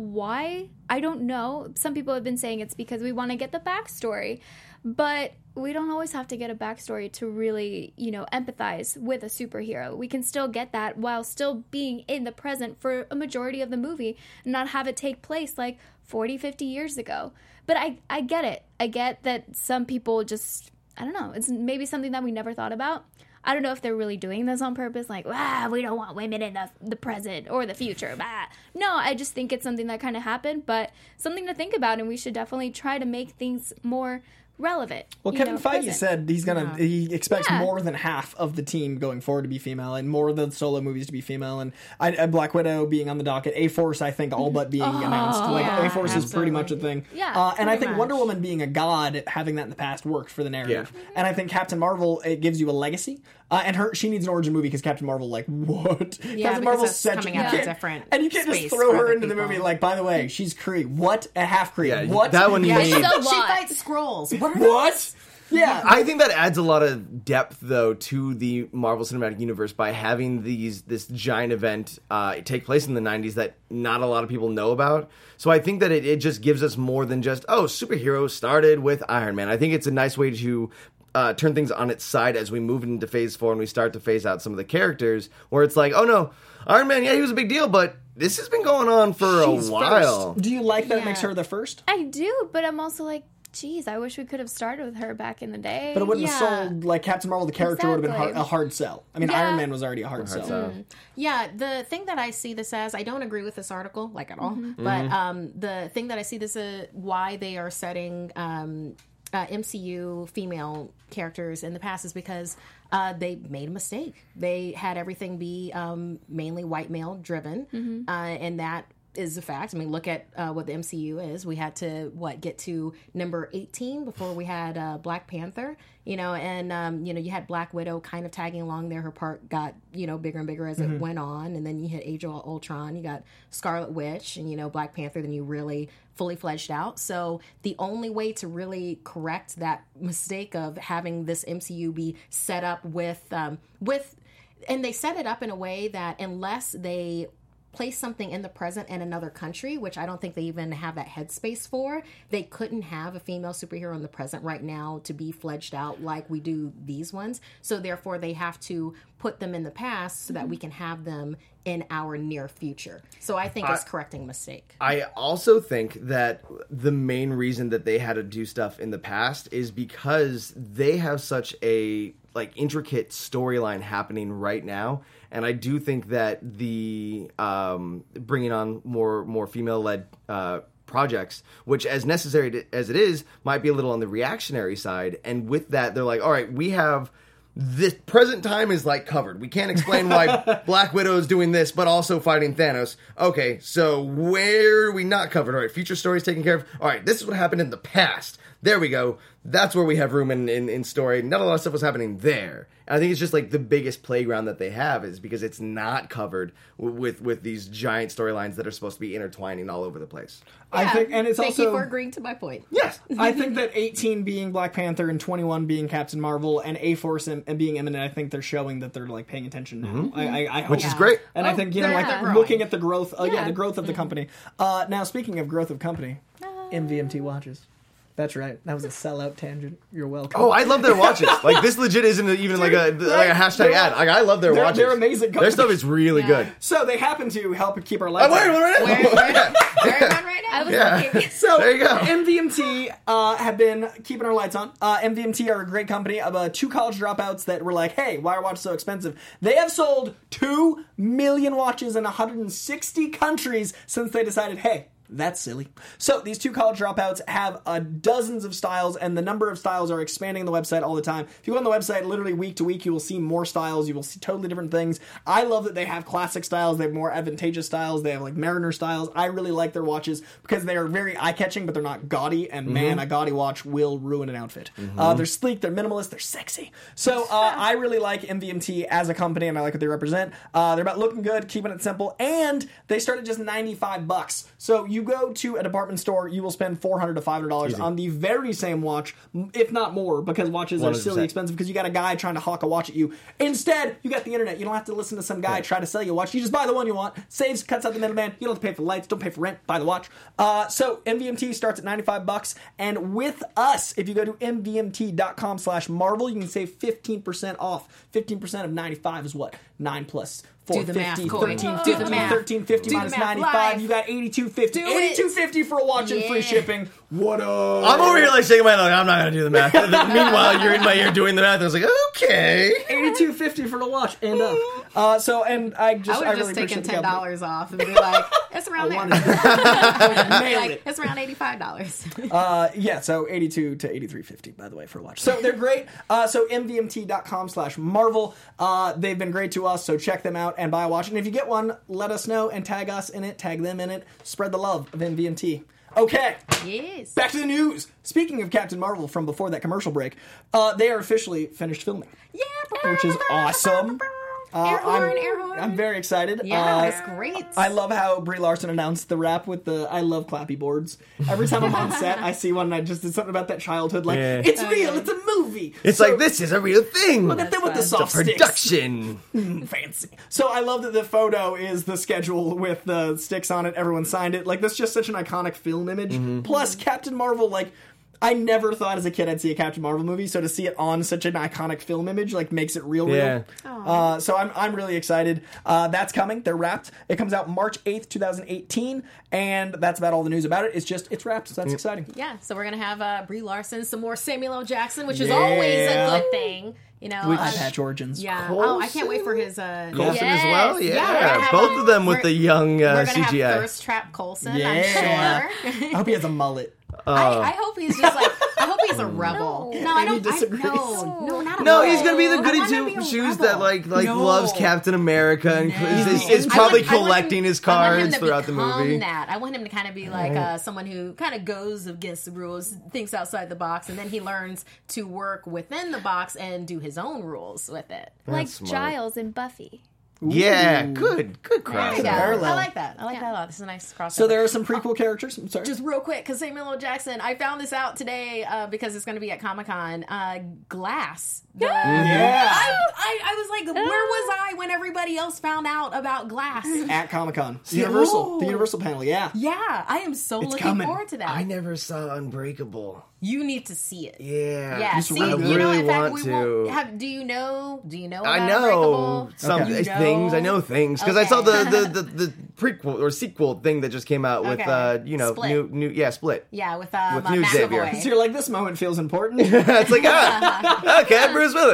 why? I don't know. Some people have been saying it's because we want to get the backstory, but we don't always have to get a backstory to really, you know, empathize with a superhero. We can still get that while still being in the present for a majority of the movie and not have it take place like forty, fifty years ago. But I, I get it. I get that some people just, I don't know, it's maybe something that we never thought about. I don't know if they're really doing this on purpose, like, ah, we don't want women in the, the present or the future. Bah. No, I just think it's something that kind of happened, but something to think about, and we should definitely try to make things more relevant. Well, you Kevin know, Feige present. said he's gonna Yeah. he expects Yeah. more than half of the team going forward to be female, and more of the solo movies to be female. And I, I- Black Widow being on the docket, A Force I think all but being announced. Like yeah, A Force is pretty absolutely. much a thing. Yeah, uh, and I pretty think Wonder much. Woman being a god, having that in the past worked for the narrative. Yeah. And I think Captain Marvel it gives you a legacy. Uh, and her she needs an origin movie because Captain Marvel like what? Yeah, Captain because Marvel's it's such coming you out of a can't- different and you can't just space throw for her other into the people. movie like by the way she's Kree. What a half Kree? Yeah, what that one you Yeah, need. she, a she lot. fights scrolls. What? Are What? Yeah. I think that adds a lot of depth, though, to the Marvel Cinematic Universe by having these this giant event uh, take place in the nineties that not a lot of people know about. So I think that it, it just gives us more than just, oh, superheroes started with Iron Man. I think it's a nice way to uh, turn things on its side as we move into Phase four and we start to phase out some of the characters, where it's like, oh, no, Iron Man, yeah, he was a big deal, but this has been going on for She's a while. first. Do you like that it makes Yeah. her the first? I do, but I'm also like, geez, I wish we could have started with her back in the day. But it wouldn't have Yeah. sold like Captain Marvel. The character would have been hard, Exactly. a hard sell. I mean, Yeah. Iron Man was already a hard, sell. So- Yeah, the thing that I see this as, I don't agree with this article, like at all, Mm-hmm. but um, the thing that I see this as why they are setting um, uh, M C U female characters in the past is because uh, they made a mistake. They had everything be um, mainly white male driven, Mm-hmm. uh, and that is a fact. I mean, look at uh, what the M C U is. We had to what get to number eighteen before we had uh, Black Panther. You know, and um, you know, you had Black Widow kind of tagging along there. Her part got you know bigger and bigger as it went on, and then you hit Age of Ultron. You got Scarlet Witch, and you know Black Panther. Then you really fully fledged out. So the only way to really correct that mistake of having this M C U be set up with um, with, and they set it up in a way that unless they place something in the present in another country, which I don't think they even have that headspace for, they couldn't have a female superhero in the present right now to be fledged out like we do these ones. So therefore they have to put them in the past so that we can have them in our near future. So I think it's correcting a mistake. I also think that the main reason that they had to do stuff in the past is because they have such a like intricate storyline happening right now, and I do think that the um, bringing on more more female led uh, projects, which as necessary to, as it is, might be a little on the reactionary side. And with that, they're like, all right, we have. This present time is like covered. We can't explain why Black Widow is doing this, but also fighting Thanos. Okay, so where are we not covered? All right, future stories taken care of. All right, this is what happened in the past. there we go. That's where we have room in, in, in story. Not a lot of stuff was happening there. And I think it's just like the biggest playground that they have is because it's not covered w- with with these giant storylines that are supposed to be intertwining all over the place. I Yeah. think, and it's Thank also you for agreeing to my point. Yes. I think that eighteen being Black Panther and twenty-one being Captain Marvel and A-Force and, and being imminent, I think they're showing that they're like paying attention now. I, I, I hope. Which is great. And I Oh, think, you know, they're- like they're growing. looking at the growth, uh, yeah. Yeah. the growth of the company. Uh, now, speaking of growth of company, M V M T watches. That's right. That was a sellout tangent. You're welcome. Oh, I love their watches. Like this legit isn't even like a like a hashtag They're- ad. Like I love their they're- watches. they're amazing Their stuff is really Yeah. good. So they happen to help keep our lights I'm wearing on. one right now. Where, where, where am I right now? I was Yeah. looking. So There you go. M V M T uh, have been keeping our lights on. Uh, M V M T are a great company of uh, two college dropouts that were like, "Hey, why are watches so expensive?" They have sold two million watches in one hundred sixty countries since they decided, "Hey, that's silly." So these two college dropouts have uh, dozens of styles, and the number of styles are expanding on the website all the time. If you go on the website, literally week to week, you will see more styles. You will see totally different things. I love that they have classic styles. They have more advantageous styles. They have like Mariner styles. I really like their watches because they are very eye-catching, but they're not gaudy. And man, a gaudy watch will ruin an outfit. Uh, they're sleek. They're minimalist. They're sexy. So uh, I really like M V M T as a company, and I like what they represent. Uh, they're about looking good, keeping it simple, and they start at just ninety-five bucks. So you go to a department store, you will spend four hundred to five hundred dollars on the very same watch, m- if not more, because watches are one hundred percent. silly expensive because you got a guy trying to hawk a watch at you. Instead, you got the internet. You don't have to listen to some guy try to sell you a watch. You just buy the one you want. Saves, cuts out the middleman. You don't have to pay for lights. Don't pay for rent. Buy the watch. Uh, so M V M T starts at ninety-five bucks, and with us, if you go to M V M T dot com slash Marvel, you can save fifteen percent off. fifteen percent of ninety-five is what? nine plus four, Do the math, fifty, Corey. thirteen, Do the fifty, math. thirteen fifty Do the minus math ninety-five. live. You got eighty-two fifty. Do it. eighty-two fifty for a watch and free Yeah. shipping. What up? I'm over here like shaking my head like I'm not gonna do the math. Meanwhile, you're in my ear doing the math. I was like, okay. eighty-two fifty for the watch and up. Uh, so and I I just would I have really just taken appreciate the ten company. dollars off and be like, it's around there. wanted Nailed like, it. it's around eighty-five dollars. Uh, yeah, so eighty-two to eighty-three fifty, by the way, for a watch. So they're great. Uh, so M V M T dot com slash Marvel. Uh, they've been great to us, so check them out and buy a watch. And if you get one, let us know and tag us in it, tag them in it. Spread the love of M V M T. Okay. Yes. Back to the news. Speaking of Captain Marvel from before that commercial break, uh, they are officially finished filming, Yeah. which is awesome. Uh, Air horn, I'm, air horn. I'm very excited. Yeah, Uh, it's great. I love how Brie Larson announced the rap with the I love clappy boards. Every time I'm on set, I see one and I just did something about that childhood. Like, Yeah. it's real, it's a movie. It's So, like this is a real thing. Look at them with the It's a soft sticks. production. Fancy. So I love that the photo is the schedule with the sticks on it. Everyone signed it. Like, that's just such an iconic film image. Mm-hmm. Plus, Captain Marvel, like, I never thought as a kid I'd see a Captain Marvel movie, so to see it on such an iconic film image, like, makes it real, Yeah. real. Uh, so I'm, I'm really excited. Uh, that's coming. They're wrapped. It comes out March eighth, twenty eighteen, and that's about all the news about it. It's just, it's wrapped, so that's exciting. Yeah, so we're gonna have uh, Brie Larson, some more Samuel L. Jackson, which is Yeah. always a good thing. You know, With uh, Eye Patch Origins. yeah. Oh, I can't wait for his. Uh, Coulson Yes. as well? Yeah. Yeah, we're gonna have, Both um, of them with we're- the young uh, We're C gonna G I. have Thirst Trap Coulson. Yeah. I'm sure. I hope he has a mullet. I, I hope he's just like. I hope he's a rebel. No. No, I Amy don't. I, disagrees. no, no, not a No, rebel. he's gonna be the I goody want him to two be a shoes rebel. that like like No. loves Captain America and is, is, is I probably want- I want him- collecting his I want him cards to throughout the become movie. That. I want him to kind of be like uh, someone who kind of goes against the rules, thinks outside the box, and then he learns to work within the box and do his own rules with it. Like smart. Giles and Buffy. Yeah, good, good There you crossover. go. Parallel. I like that. I like that a lot. This is a nice crossover. So there are some prequel characters. I'm sorry. Just real quick, because Samuel L. Jackson, I found this out today uh, because it's going to be at Comic Con. Uh, Glass. The- Yeah. I, I, I was like, where was I when everybody else found out about Glass? At Comic Con. Universal. Oh. The Universal panel, yeah. Yeah, I am so looking coming. forward to that. I never saw Unbreakable. You need to see it. Yeah, Yeah, Just see, really you know, really in fact, want we to. won't have. Do you know? Do you know? About I know Unbreakable? some Okay. You know? things. I know things because I saw Okay. the, the, the, the prequel or sequel thing that just came out with Okay. uh you know Split. new new yeah Split. Yeah, with um, With uh, new Xavier. McAvoy. So you're like, this moment feels important. It's like ah okay, Bruce Willis.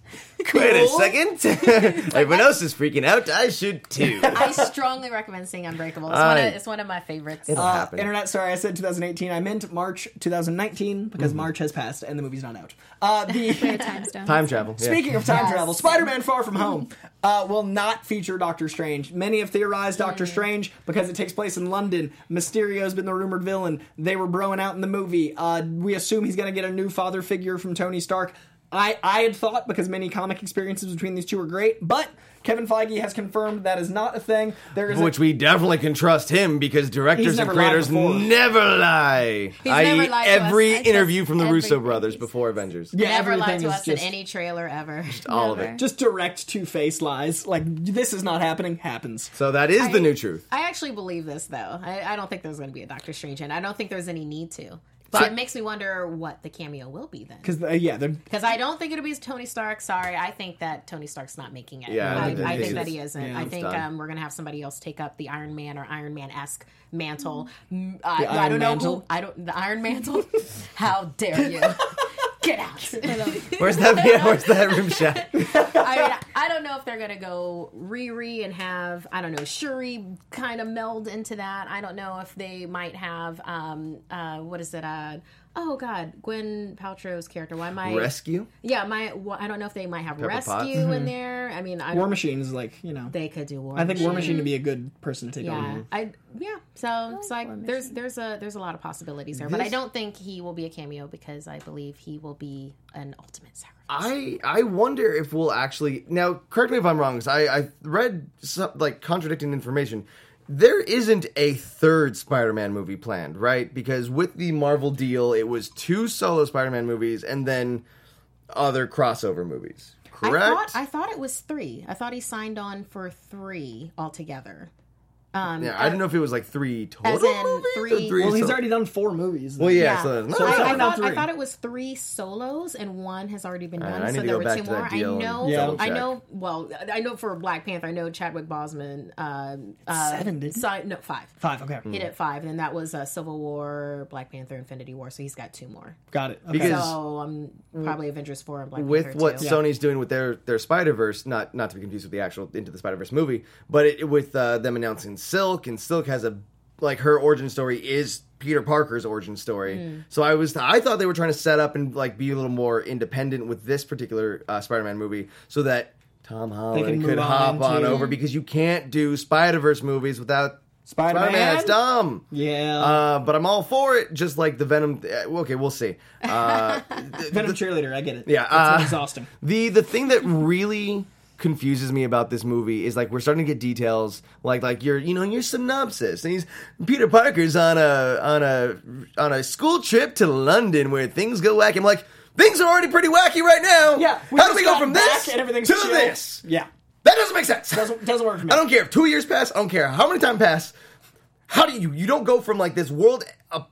Wait a second. Everyone else is freaking out. I should too. I strongly recommend seeing Unbreakable. It's, I- one, of, it's one of my favorites. It'll Uh, happen. Internet, sorry, I said twenty eighteen. I meant March twenty nineteen because March has passed and the movie's not out. Uh, the Time stone. Time travel. Yeah. Speaking of time Yes. travel, Spider-Man Far From Home uh, will not feature Doctor Strange. Many have theorized Doctor Strange because it takes place in London. Mysterio's been the rumored villain. They were broing out in the movie. Uh, we assume he's going to get a new father figure from Tony Stark. I, I had thought, because many comic experiences between these two are great, but Kevin Feige has confirmed that is not a thing. There is Which a, we definitely can trust him because directors He's and never lied creators before. never lie. He's I never E lied to us. every I just- interview from the Russo everything brothers he's- before Avengers. yeah, Never lied everything to is us just, in any trailer ever. All of Never. it. just direct two-faced lies. Like, this is not happening, happens. So that is the I- new truth. I actually believe this, though. I, I don't think there's going to be a Doctor Strange in. I don't think there's any need to. But So- it makes me wonder what the cameo will be then. Because, uh, yeah, they're... Because I don't think it'll be Tony Stark. Sorry, I think that Tony Stark's not making it. Yeah, I, I think I that think that he's- he isn't. yeah, I it's think done. um, we're gonna have somebody else take up the Iron Man or Iron Man esque mantle. Mm, I, The I Iron don't know Mantle? who. I don't. The Iron Mantle. How dare you? Get out. Where's that? Yeah, where's that room shot? I mean, I don't know if they're gonna go Riri and have I don't know Shuri kind of meld into that. I don't know if they might have um uh what is it uh oh god Gwen Paltrow's character. Why am I Rescue? Yeah, my well, I don't know if they might have Pepper Rescue Potts? in there. I mean, I War don't, Machine is like, you know... they could do War. I think War Machine. Machine would be a good person to take Yeah, on. I yeah. So it's like War there's Machine. there's a there's a lot of possibilities there, but I This- don't think he will be a cameo because I believe he will be an ultimate sacrifice. I I wonder if we'll actually now. Correct me if I'm wrong, because I I read some, like contradicting information. There isn't a third Spider-Man movie planned, right? Because with the Marvel deal, it was two solo Spider-Man movies and then other crossover movies. Correct? I thought I thought it was three. I thought he signed on for three altogether. Um, yeah, I didn't know if it was like three total As in movies or three- three Well, he's solo- already done four movies. Well, yeah. Yeah. So, no, So I, it's I, only not thought, I three. thought it was three solos and one has already been All right, done. I need so to there go were back two to that more. I deal and know. Yeah. double I check. know. Well, I know for Black Panther, I know Chadwick Boseman. Uh, uh, Seven, didn't he? si- no, five. Five, okay. He did five, and that was uh, Civil War, Black Panther, Infinity War. So he's got two more. Got it. Okay. Because- So um, probably Avengers four and Black with Panther what too. Sony's doing with their their Spider Verse, not not to be confused with the actual Into the Spider Verse movie, but it, with uh, them announcing Silk, and Silk has a like her origin story is Peter Parker's origin story. Mm. So I was I thought they were trying to set up and like be a little more independent with this particular uh, Spider Man movie, so that Tom Holland can could move hop on on to- over because you can't do Spider Verse movies without Spider-Man? Spider-Man. It's dumb. Yeah. Uh, but I'm all for it. Just like the Venom. uh, Okay, we'll see. Uh, Venom cheerleader, I get it. Yeah, It's uh, exhausting. The the thing that really confuses me about this movie is like we're starting to get details like like your you know your synopsis, and he's Peter Parker's on a on a on a school trip to London where things go wacky. I'm like, things are already pretty wacky right now. Yeah. how do just we go got from back this and everything's to chill. this? Yeah. That doesn't make sense. Doesn't, doesn't work for me. I don't care if two years pass. I don't care how many time pass. How do you you don't go from like this world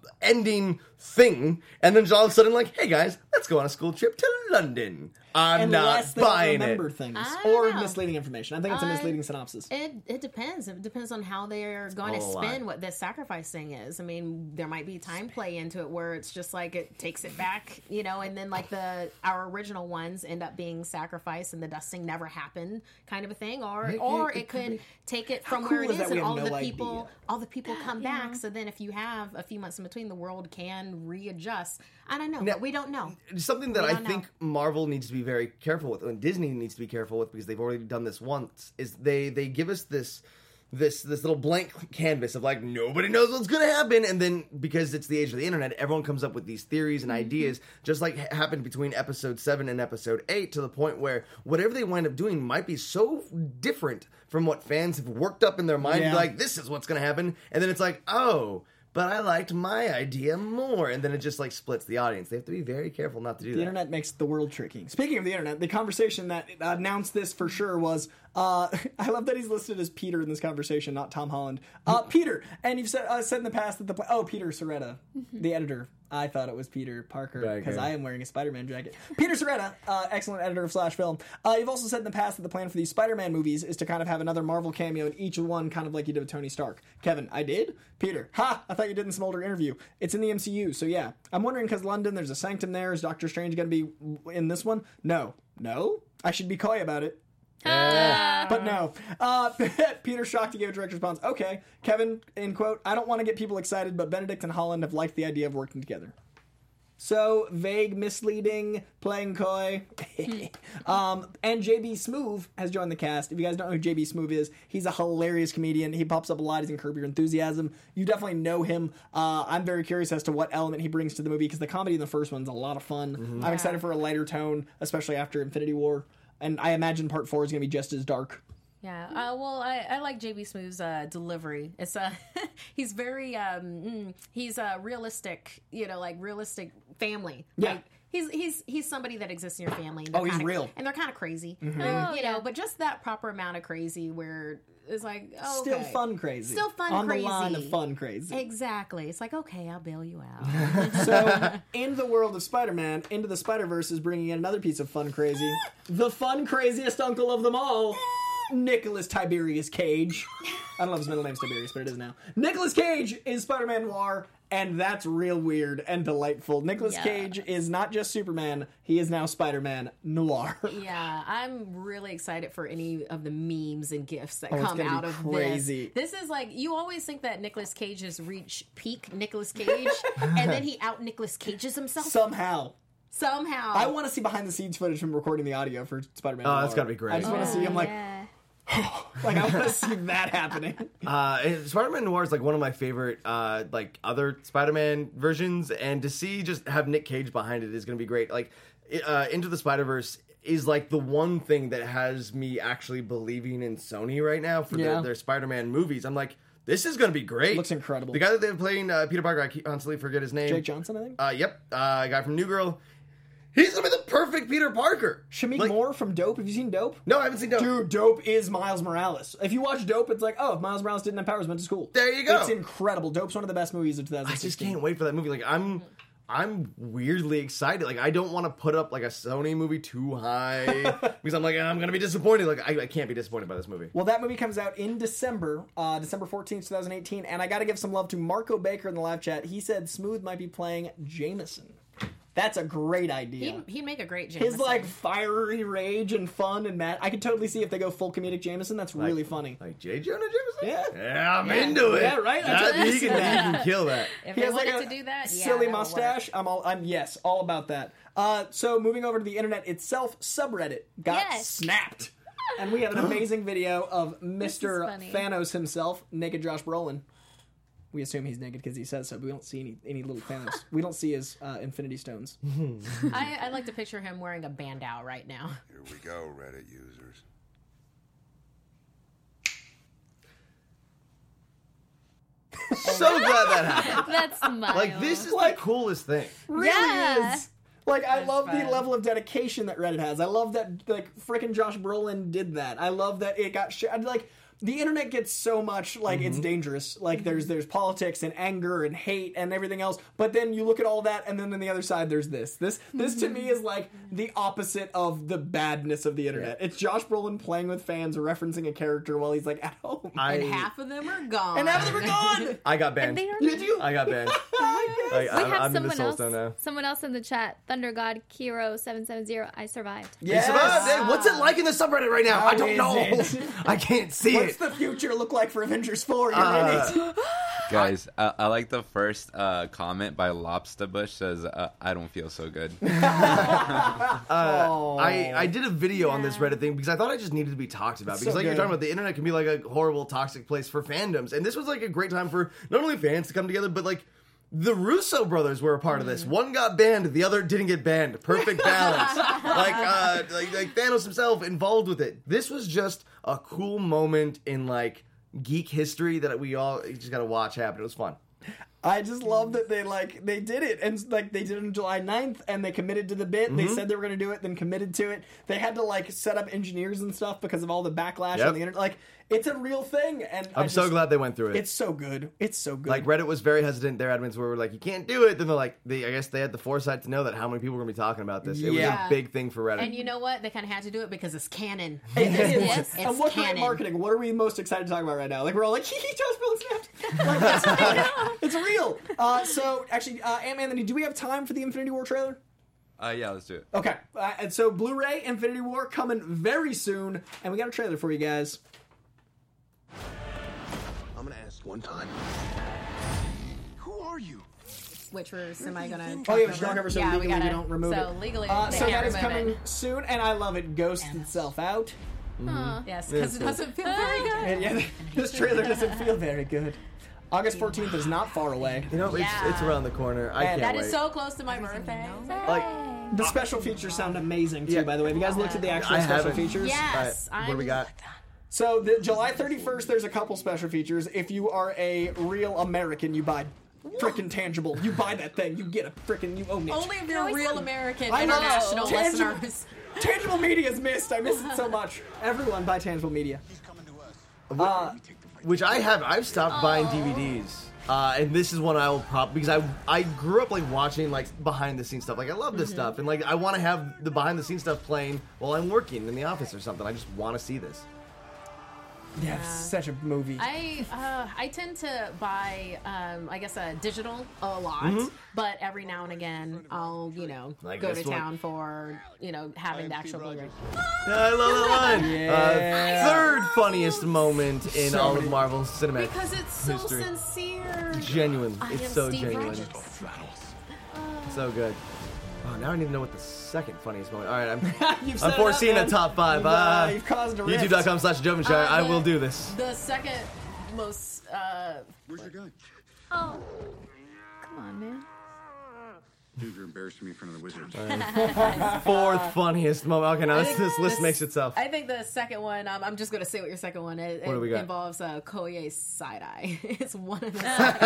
ending thing and then all of a sudden like, hey guys, let's go on a school trip to London. I'm Unless not they don't buying remember it. things. I Or don't know. misleading information. I think it's a I- misleading synopsis. It it depends. It depends on how they're going to all a lie. spin what this sacrifice thing is. I mean, there might be time play into it where it's just like it takes it back, you know, and then like the our original ones end up being sacrificed and the dusting never happened, kind of a thing. Or It- or it- it, it could could be- take it How from cool where it is is, that we and have all no the idea? people all the people come Yeah. back. So then if you have a few months in between, the world can readjust. I don't know. Now- but we don't know. Something that We I don't know. think Marvel needs to be very careful with, and Disney needs to be careful with because they've already done this once, is they they give us this this this little blank canvas of like nobody knows what's going to happen, and then because it's the age of the internet, everyone comes up with these theories and ideas, just like ha- happened between episode seven and episode eight, to the point where whatever they wind up doing might be so different from what fans have worked up in their mind. Yeah. Like, this is what's going to happen, and then it's like, oh, but I liked my idea more, and then it just like splits the audience. They have to be very careful not to do The that. internet makes the world tricky. Speaking of the internet, the conversation that announced this for sure was Uh, I love that he's listed as Peter in this conversation, not Tom Holland. Uh, Peter, and you've said, uh, said in the past that the... Pla- oh, Peter Soretta, the editor. I thought it was Peter Parker because Okay. I am wearing a Spider-Man jacket. Peter Soretta, uh, excellent editor of Slash Film. Uh, you've also said in the past that the plan for these Spider-Man movies is to kind of have another Marvel cameo in each one, kind of like you did with Tony Stark. Kevin, I did? Peter, ha! I thought you did in some older interview. It's in the M C U, so yeah. I'm wondering because London, there's a Sanctum there. Is Doctor Strange going to be in this one? No. No? I should be coy about it. But no. Uh, Peter shocked to give a direct response. Okay. Kevin, in quote, I don't want to get people excited, but Benedict and Holland have liked the idea of working together. So, vague, misleading, playing coy. um, and J B. Smoove has joined the cast. If you guys don't know who J B. Smoove is, he's a hilarious comedian. He pops up a lot. He's in Curb Your Enthusiasm. You definitely know him. Uh, I'm very curious as to what element he brings to the movie, because the comedy in the first one's a lot of fun. Mm-hmm. I'm excited for a lighter tone, especially after Infinity War. And I imagine part four is going to be just as dark. Yeah, uh, well, I, I like J B. Smooth's uh, delivery. It's uh, he's very um, mm, he's a uh, realistic, you know, like realistic family. Yeah. Like, he's he's he's somebody that exists in your family. And Oh, they're he's kinda, real. and they're kind of crazy, Mm-hmm. And, Oh, you yeah. know. But just that proper amount of crazy where it's like, oh, Still okay. fun crazy. Still fun On crazy. the line of fun crazy. Exactly. It's like, okay, I'll bail you out. So, in the world of Spider-Man, Into the Spider-Verse is bringing in another piece of fun crazy. The fun craziest uncle of them all, Nicholas Tiberius Cage. I don't know if his middle name's Tiberius, but it is now. Nicholas Cage is Spider-Man Noir, and that's real weird and delightful. Nicholas Yes. Cage is not just Superman, he is now Spider-Man Noir. Yeah, I'm really excited for any of the memes and gifs that Oh, it's come gonna be out of crazy. this. This is like, you always think that Nicolas Cage has reached peak Nicolas Cage, and then he out Nicolas Cages himself Somehow. somehow. I want to see behind-the-scenes footage from recording the audio for Spider-Man Oh, Noir. that's gotta be great. I just want to see him like, Yeah. like I want to see that happening. Uh, and Spider-Man Noir is like one of my favorite, uh, like other Spider-Man versions, and to see just have Nick Cage behind it is going to be great. Like, uh, Into the Spider-Verse is like the one thing that has me actually believing in Sony right now for Yeah. their, their Spider-Man movies. I'm like, this is going to be great. Looks incredible. The guy that they're playing uh, Peter Parker, I keep constantly forget his name. Jake Johnson, I think. Uh, yep, uh, guy from New Girl. He's gonna be the perfect Peter Parker. Shamik Like- Moore from Dope. Have you seen Dope? No, I haven't seen Dope. Dude, Dope is Miles Morales. If you watch Dope, it's like, oh, if Miles Morales didn't have powers, went to school. There you go. It's incredible. Dope's one of the best movies of twenty I sixteen. just can't wait for that movie. Like I'm, I'm weirdly excited. Like I don't want to put up like a Sony movie too high because I'm like I'm gonna be disappointed. Like I, I can't be disappointed by this movie. Well, that movie comes out in December, uh, December fourteenth, twenty eighteen, and I got to give some love to Marco Baker in the live chat. He said Smooth might be playing Jameson. That's a great idea. He'd, he'd make a great Jameson. His like fiery rage and fun and mad. I could totally see if they go full comedic Jameson. That's really funny. Like J. Jonah Jameson. Yeah. yeah, I'm into it. Yeah, right? That's That, what he, he can, said. he can kill that. If He they has like wanted a to do that, yeah, silly that'll mustache. work. I'm all. I'm yes, all about that. Uh, so moving over to the internet itself, subreddit got Yes. snapped, and we have an amazing video of This Mister is funny. Thanos himself, naked Josh Brolin. We assume he's naked because he says so, but we don't see any any little Thanos. We don't see his uh, Infinity Stones. I, I like to picture him wearing a bandeau right now. Here we go, Reddit users. So glad that happened. That's Miles. Like this is Like- the coolest thing. Really Yeah. is. Like I love the fun. level of dedication that Reddit has. I love that like frickin' Josh Brolin did that. I love that it got sh- like the internet gets so much like it's dangerous. Like there's there's politics and anger and hate and everything else. But then you look at all that and then on the other side there's this. This this to me is like the opposite of the badness of the internet. It's Josh Brolin playing with fans referencing a character while he's like at home. I And half of them are gone. and half of them are gone. I got banned. They are- Did you? I got banned. I Like, we I'm, have I'm in the someone soul else. stone now. Someone else in the chat. Thunder God Kiro seven seven zero. I survived. You survived. Hey, what's it like in the subreddit right now? How I don't is know. it? I can't see What's it. the future look like for Avengers four? You're Uh, in it. Guys, I, I like the first uh, comment by Lobsterbush says, uh, I don't feel so good. I, I did a video on this Reddit thing because I thought it just needed to be talked about. Because So like you're good. talking about, the internet can be like a horrible, toxic place for fandoms. And this was like a great time for not only fans to come together, but like the Russo brothers were a part of this. One got banned, the other didn't get banned. Perfect balance. like, uh, like like Thanos himself involved with it. This was just a cool moment in like geek history that we all just got to watch happen. It was fun. I just love that they like they did it, and like they did it on July ninth, and they committed to the bit. They said they were going to do it, then committed to it. They had to like set up engineers and stuff because of all the backlash Yep. on the internet. Like it's a real thing, and I'm I so just- glad they went through it. It's so good. It's so good. Like Reddit was very hesitant. Their admins were like, "You can't do it." Then they're like, they, "I guess they had the foresight to know that how many people were going to be talking about this." It Yeah. was a big thing for Reddit. And you know what? They kind of had to do it because it's canon. It is. Yes, And it's what great canon. marketing? What are we most excited to talk about right now? Like we're all like, "Hee hee, Josh Brolin snapped." Like, that's, it's real. Uh, so actually, uh, Aunt Anthony, do we have time for the Infinity War trailer? Uh, yeah, let's do it. Okay, uh, and so Blu-ray Infinity War coming very soon, and we got a trailer for you guys. I'm gonna ask one time. Who are you? Which we're semi gonna. Oh yeah, we should talk over so Yeah, we legally we, gotta- don't remove so it. legally, uh, they so can't that is remove coming it. soon, and I love it. Ghosts itself out. Yes, because it doesn't feel very good. And yeah, this trailer doesn't feel very good. August fourteenth is not far away. you know, it's Yeah. it's around the corner. I And can't That wait. is so close to my birthday. like The special features sound amazing too. Yeah. By the way, have you guys looked at the actual I special haven't. features? Yes, All right, what do we I'm- got? So the July thirty-first, there's a couple special features. If you are a real American, you buy frickin' Tangible. You buy that thing. You get a frickin' you own it. Only if you're a real American I know. international Tangible- listeners. Tangible Media's missed. I miss it so much. Everyone buy Tangible Media. Uh, Which I have. I've stopped buying D V Ds. Uh, and this is one I will probably because I I grew up like watching like behind the scenes stuff. Like I love this stuff, and like I want to have the behind the scenes stuff playing while I'm working in the office or something. I just want to see this. yeah, it's such a movie. I uh, I tend to buy um, I guess a digital a lot, but every now and again I'll you know Like go this to one. town for you know having the actual Blu-ray. I love that line. Yeah. Uh, third funniest moment in So all of many- Marvel cinematic Because it's so history. sincere. Genuine. I It's am so Steve genuine. Rogers. So good. Oh, now I need to know what the second funniest moment. All right, I'm You've set I'm it foreseeing up, a man. top five. You've, uh, Uh, you've caused a rift. YouTube.com slash Jovenshire. Uh, I the- will do this. The second most uh, Where's your gun? Oh, come on, man. Dude, you're embarrassing me in front of the wizards. Fourth funniest moment. Okay, now this, think this list this- makes itself. I think the second one. Um, I'm just going to say what your second one is. What do we got? Involves uh, Koye's side eye. It's one of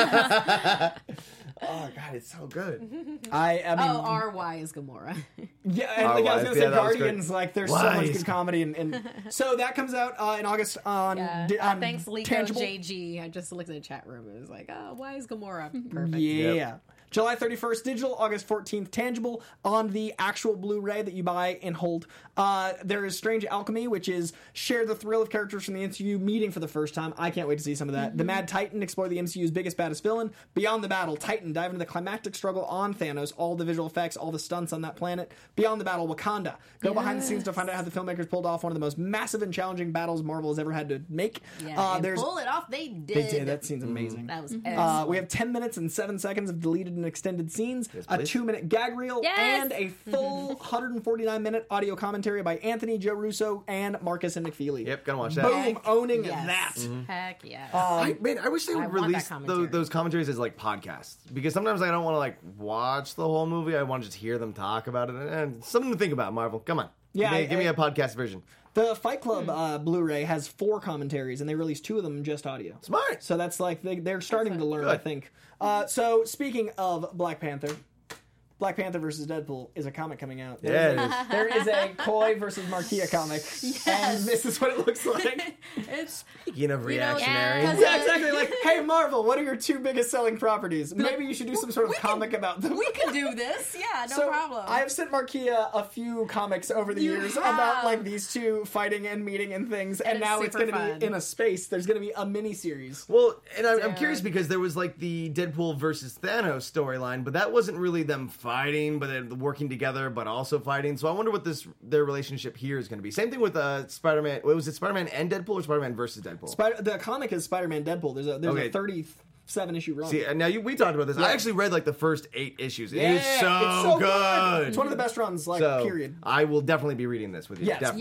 the. Oh god, it's so good. I, I mean, oh, R Y is Gamora. yeah, and Our like, I was wives, gonna say yeah, that was Guardians. great. Like, there's so Why much is- good comedy, and, and so that comes out uh, in August on. Yeah. di- Uh, on thanks, Lico Tangible. J G. I just looked in the chat room. It was like, oh, why is Gamora perfect? Yeah. Yep. July thirty-first, digital. August fourteenth, tangible on the actual Blu-ray that you buy and hold. Uh, there is Strange Alchemy, which is share the thrill of characters from the M C U meeting for the first time. I can't wait to see some of that. The Mad Titan, explore the M C U's biggest, baddest villain. Beyond the Battle, Titan, dive into the climactic struggle on Thanos, all the visual effects, all the stunts on that planet. Beyond the Battle, Wakanda. Go behind the scenes to find out how the filmmakers pulled off one of the most massive and challenging battles Marvel has ever had to make. Yeah, uh, and there's pull it off. They did. They did. That scene's amazing. That was Uh, excellent. we have ten minutes and seven seconds of deleted and extended scenes, a please. two minute gag reel, Yes! and a full one hundred forty-nine minute audio commentary by Anthony, Joe Russo, and Marcus and McFeely. Yep, gonna watch that. Boom, Heck owning yes. that. Heck yeah. I, man, I wish they I would want that release commentary. those, those commentaries as like podcasts because sometimes I don't want to like watch the whole movie. I want to just hear them talk about it and, and something to think about. Marvel, come on, Yeah, give me, I- give me I- a podcast version. The Fight Club uh, Blu-ray has four commentaries, and they released two of them just audio. Smart. So that's like they, they're starting to learn, I Good. think. Uh, so speaking of Black Panther, Black Panther versus Deadpool is a comic coming out. Yeah, it There is. is a, there is a Koi versus Markia comic, and this is what it looks like. It's Speaking of know, reactionary, yeah. Yeah, exactly. Like, hey, Marvel, what are your two biggest selling properties? Maybe you should do some sort of comic about them. we can do this. Yeah, no so problem. I have sent Markia a few comics over the You years have. about like these two fighting and meeting and things, and, it's now it's super going to fun. be in a space. There's going to be a mini series. well, and I'm, I'm Dude. curious because there was like the Deadpool versus Thanos storyline, but that wasn't really them fighting, but then working together, but also fighting. So I wonder what this their relationship here is going to be. Same thing with uh, Spider-Man. Was it Spider-Man and Deadpool or Spider-Man versus Deadpool? Spider- the comic is Spider-Man Deadpool. There's a there's Okay. a thirty-seven issue run. See, and now you, we talked about this. Yeah. I actually read like the first eight issues. It yeah, is so, it's so good. It's one of the best runs, like So, period. I will definitely be reading this with you. Yes. Definitely. yeah.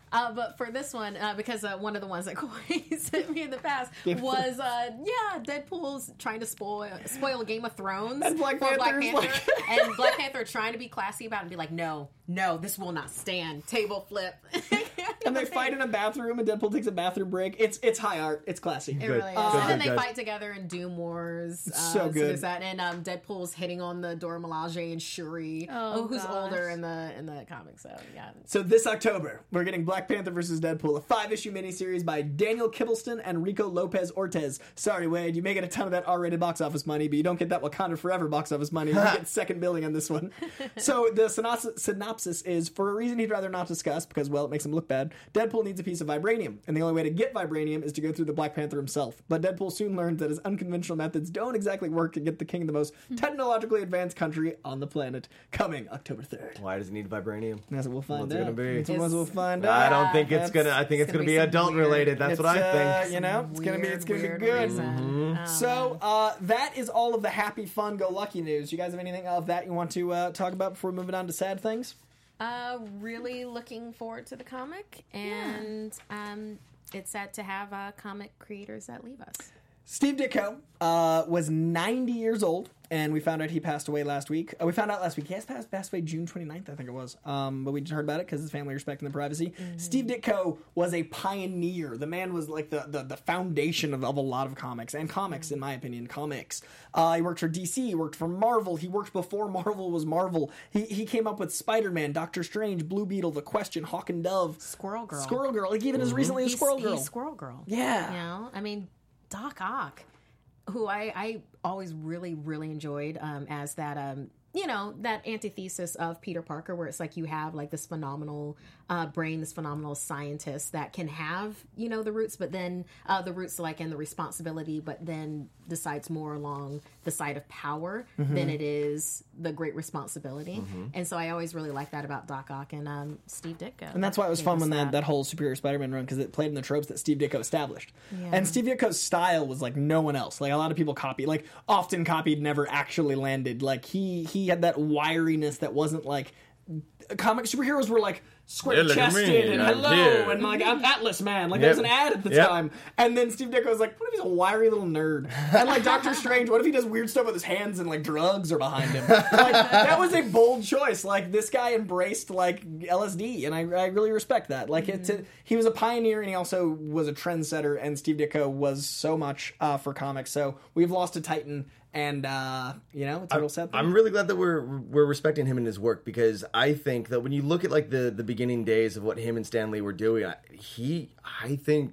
Uh, but for this one, uh, because uh, one of the ones that Corey sent me in the past was, uh, yeah, Deadpool's trying to spoil spoil Game of Thrones and Black for Black Panther's Panther, like- and Black Panther trying to be classy about it and be like, no, no, this will not stand. Table flip. And they fight in a bathroom, and Deadpool takes a bathroom break. It's it's high art. It's classy. It Good. really is. Good, and then good, they good. fight together in Doom Wars. Uh, So good. there's that. And um, Deadpool's hitting on the Dora Milaje and Shuri, Oh, who's gosh. older in the in the comics. So yeah. So this October, we're getting Black Panther versus Deadpool, a five-issue miniseries by Daniel Kibbleston and Rico Lopez Ortez. Sorry, Wade, you may get a ton of that R-rated box office money, but you don't get that Wakanda Forever box office money. You get second billing on this one. So the synopsis, synopsis is, for a reason he'd rather not discuss, because, well, it makes him look bad, Deadpool needs a piece of vibranium, and the only way to get vibranium is to go through the Black Panther himself. But Deadpool soon learns that his unconventional methods don't exactly work to get the king of the most technologically advanced country on the planet, coming October third. Why does he need vibranium? That's what we'll find What's out. it gonna be? That's what we'll find out. I don't think it's That's- gonna. I think it's, it's gonna, gonna be, be some adult weird- related. That's It's, what I uh, think. you know, it's gonna be it's gonna be Weird, good. weird reason. Oh, So uh, that is all of the happy, fun, go lucky news. You guys have anything of that you want to uh, talk about before moving on to sad things? Uh, really looking forward to the comic, and um, it's sad to have uh, comic creators that leave us. Steve Ditko uh, was ninety years old, and we found out he passed away last week. Uh, we found out last week. He has passed, passed away June twenty-ninth, I think it was. Um, but we just heard about it because his family respecting the privacy. Mm-hmm. Steve Ditko was a pioneer. The man was like the, the, the foundation of, of a lot of comics, and comics, in my opinion, comics. Uh, he worked for D C, he worked for Marvel, he worked before Marvel was Marvel. He he came up with Spider-Man, Doctor Strange, Blue Beetle, The Question, Hawk and Dove. Squirrel Girl. Squirrel Girl, like even as recently as He's, Squirrel Girl. he's Squirrel Girl. Yeah. You know, I mean, Doc Ock, who I, I always really, really enjoyed um, as that, um, you know, that antithesis of Peter Parker, where it's like you have like this phenomenal uh, brain, this phenomenal scientist that can have, you know, the roots, but then uh, the roots like and the responsibility, but then decides more along the side of power Mm-hmm. than it is the great responsibility. And so I always really like that about Doc Ock and um, Steve Ditko. And that's why it was gave fun us when that, that whole Superior Spider-Man run, because it played in the tropes that Steve Ditko established. Yeah. And Steve Ditko's style was like no one else. Like a lot of people copied, like often copied, never actually landed. Like he he had that wiriness that wasn't like comic superheroes were like square Yeah, look at chested me, and I'm hello here. and like I'm Atlas Man. Like Yep. there was an ad at the Yep. time, and then Steve Ditko was like, "What if he's a wiry little nerd?" And like Doctor Strange, what if he does weird stuff with his hands and like drugs are behind him? Like that was a bold choice. Like this guy embraced like L S D, and I, I really respect that. Like it's a, he was a pioneer, and he also was a trendsetter. And Steve Ditko was so much uh, for comics. So we've lost a titan. And, uh, you know, it's a real sad thing. I'm really glad that we're we're respecting him and his work, because I think that when you look at like the, the beginning days of what him and Stan Lee were doing, I- he I think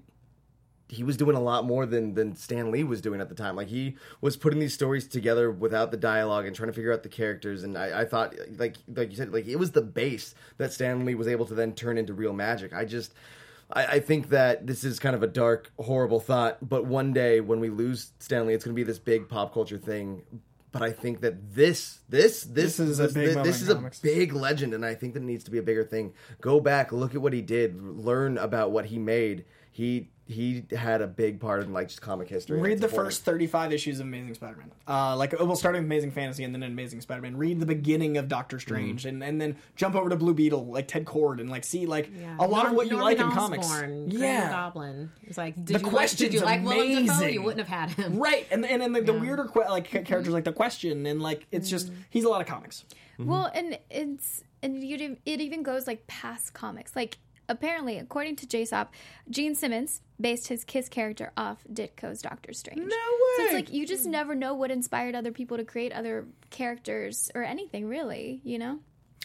he was doing a lot more than than Stan Lee was doing at the time. Like he was putting these stories together without the dialogue and trying to figure out the characters. And I, I thought, like like you said, like it was the base that Stan Lee was able to then turn into real magic. I just. I, I think that this is kind of a dark, horrible thought, but one day when we lose Stan Lee, it's going to be this big pop culture thing. But I think that this, this, this, This is a this, big this, moment this in is a comics. big legend, and I think that it needs to be a bigger thing. Go back, look at what he did, learn about what he made. He he had a big part in like just comic history. and Read it's the important. first thirty-five issues of Amazing Spider-Man. Uh, like, well, starting with Amazing Fantasy and then Amazing Spider-Man. Read the beginning of Doctor Strange, and, and then jump over to Blue Beetle, like Ted Kord, and like see like Yeah. a lot of Norm- what you Norman like in Osborn, comics. Green Yeah, Goblin. It's like, did The you like? Did Question's you like Willem Dafoe? amazing. You wouldn't have had him. right. And and, and like the Yeah. weirder que- like ca- characters like the Question, and like it's just he's a lot of comics. Well, and it's and you it even goes like past comics. Like apparently, according to J S O P, Gene Simmons based his Kiss character off Ditko's Doctor Strange. No So it's way! like you just never know what inspired other people to create other characters or anything really. You know.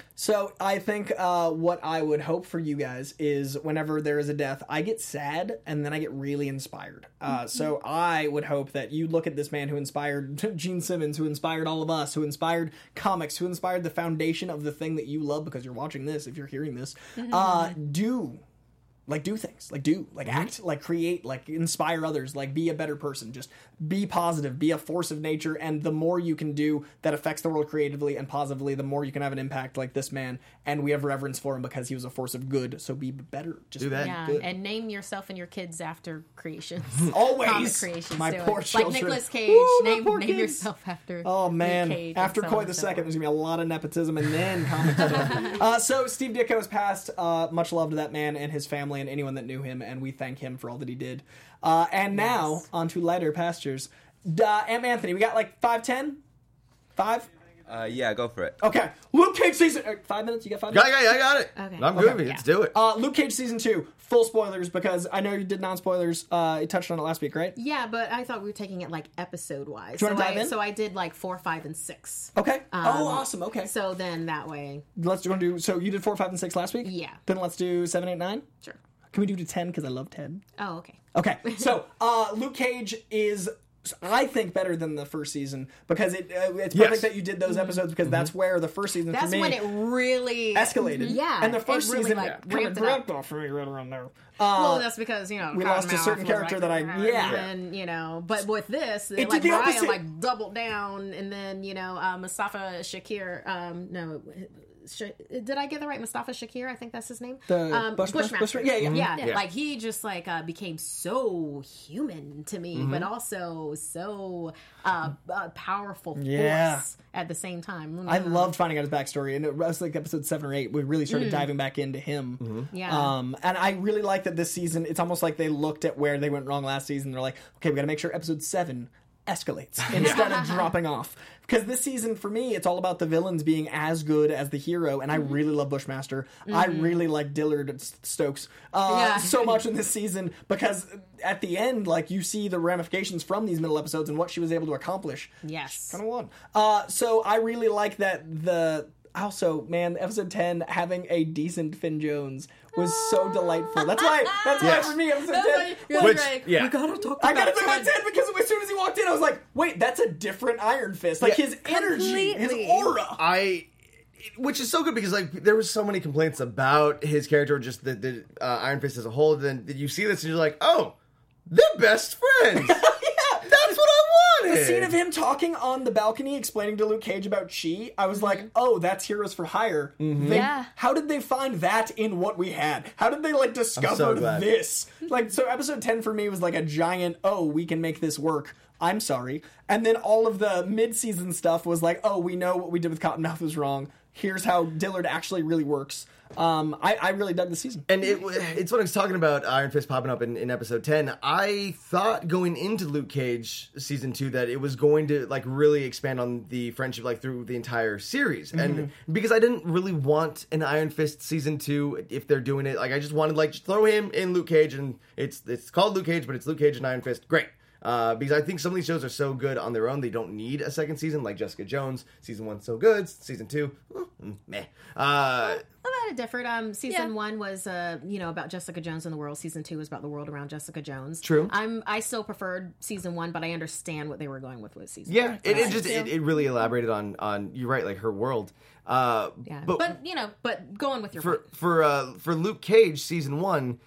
So I think uh, what I would hope for you guys is whenever there is a death, I get sad and then I get really inspired. Uh, so I would hope that you look at this man who inspired Gene Simmons, who inspired all of us, who inspired comics, who inspired the foundation of the thing that you love because you're watching this, if you're hearing this. Uh, do like do things, like do, like act, like create, like inspire others, like be a better person, just be positive, be a force of nature, and the more you can do that affects the world creatively and positively, the more you can have an impact like this man, and we have reverence for him because he was a force of good, so be better. Just Do that. be Yeah, good. and name yourself and your kids after creations. Always. Comic creations. My do poor it. children. Like Nicolas Cage. Ooh, my name poor name kids. yourself after. Oh man! Nick Cage and After so on Coy and the so Second, forth. there's gonna be a lot of nepotism and then comic stuff. Uh, so Steve Ditko has passed. Uh, much love to that man and his family and anyone that knew him, and we thank him for all that he did. Uh, and now Yes. on to lighter pastures. Uh, Am Anthony, we got like five ten, five. Uh, yeah, go for it. Okay, Luke Cage season. Uh, five minutes. You got five Yeah, minutes. yeah, I got it. Okay. I'm good. Okay, Let's do it. Uh, Luke Cage season two. Full spoilers because I know you did non spoilers. Uh, you touched on it last week, right? Yeah, but I thought we were taking it like episode wise. Do you So wanna dive I, in? so I did like four, five, and six. Okay. Um, oh, awesome. Okay. So then that way, Let's do. do. So you did four, five, and six last week. Yeah. Then let's do seven, eight, nine. sure. Can we do to ten because I love ten? Oh, okay. Okay, so uh, Luke Cage is, I think, better than the first season because it uh, it's perfect Yes. that you did those episodes because that's where the first season That's for me when it really escalated. Yeah, and the first it really, season like, kind ramped of it up. ramped off for me right around there. Well, that's because, you know, we lost a Cottonmouth certain was character like, that I- yeah. and you know, but with this, It it, like did the Brian opposite. like doubled down, and then you know, uh, Mustafa Shakir, um, no. Sh- did I get that right? Mustafa Shakir, I think that's his name. The um, Bushmaster- Bushmaster. Bushma- yeah, yeah. yeah, Yeah. Like he just like uh, became so human to me, but also so uh, uh, powerful force Yeah. at the same time. I loved finding out his backstory, and it was like episode seven or eight. We really started diving back into him. Mm. Yeah. Um, and I really like that this season. It's almost like they looked at where they went wrong last season. They're like, okay, we got to make sure episode seven escalates instead of dropping off. Because this season, for me, it's all about the villains being as good as the hero, and I really love Bushmaster. I really like Dillard Stokes uh, Yeah. so much in this season because at the end, like you see the ramifications from these middle episodes and what she was able to accomplish. Yes. Kind of one. Uh, so I really like that the. Also, man, episode ten having a decent Finn Jones was so delightful. That's why. That's Yes. why for me, episode That's ten. why you're Which, right. yeah. We gotta talk I about gotta talk about Ted. ten because as soon as he walked in, I was like, "Wait, that's a different Iron Fist. Like Yeah. his energy, his Completely. aura." I, which is so good because like there was so many complaints about his character, or just the, the uh, Iron Fist as a whole. Then you see this and you're like, oh, they're best friends. That's what I wanted. The scene of him talking on the balcony, explaining to Luke Cage about Chi, I was like, "Oh, that's Heroes for Hire." They- Yeah. How did they find that in what we had? How did they like discover glad. this? Like, so episode ten for me was like a giant. Oh, we can make this work. I'm sorry. And then all of the mid-season stuff was like, oh, we know what we did with Cottonmouth was wrong. Here's how Dillard actually really works. Um, I, I really dug the season. And it, it's what I was talking about, Iron Fist popping up in, in episode ten. I thought going into Luke Cage season two that it was going to like really expand on the friendship like through the entire series. And because I didn't really want an Iron Fist season two if they're doing it, like I just wanted like just throw him in Luke Cage and it's it's called Luke Cage, but it's Luke Cage and Iron Fist. Great. Uh, because I think some of these shows are so good on their own, they don't need a second season, like Jessica Jones. Season one so good, season two, mm, meh. Uh, A lot of different. Um, season Yeah. one was, uh, you know, about Jessica Jones and the world. Season two was about the world around Jessica Jones. True. I'm. I still preferred season one, but I understand what they were going with with season. yeah, two. it, it just it, it really elaborated on on you're right, like her world. Uh, Yeah, but, but, you know, but going with your for point. for uh, for Luke Cage season one,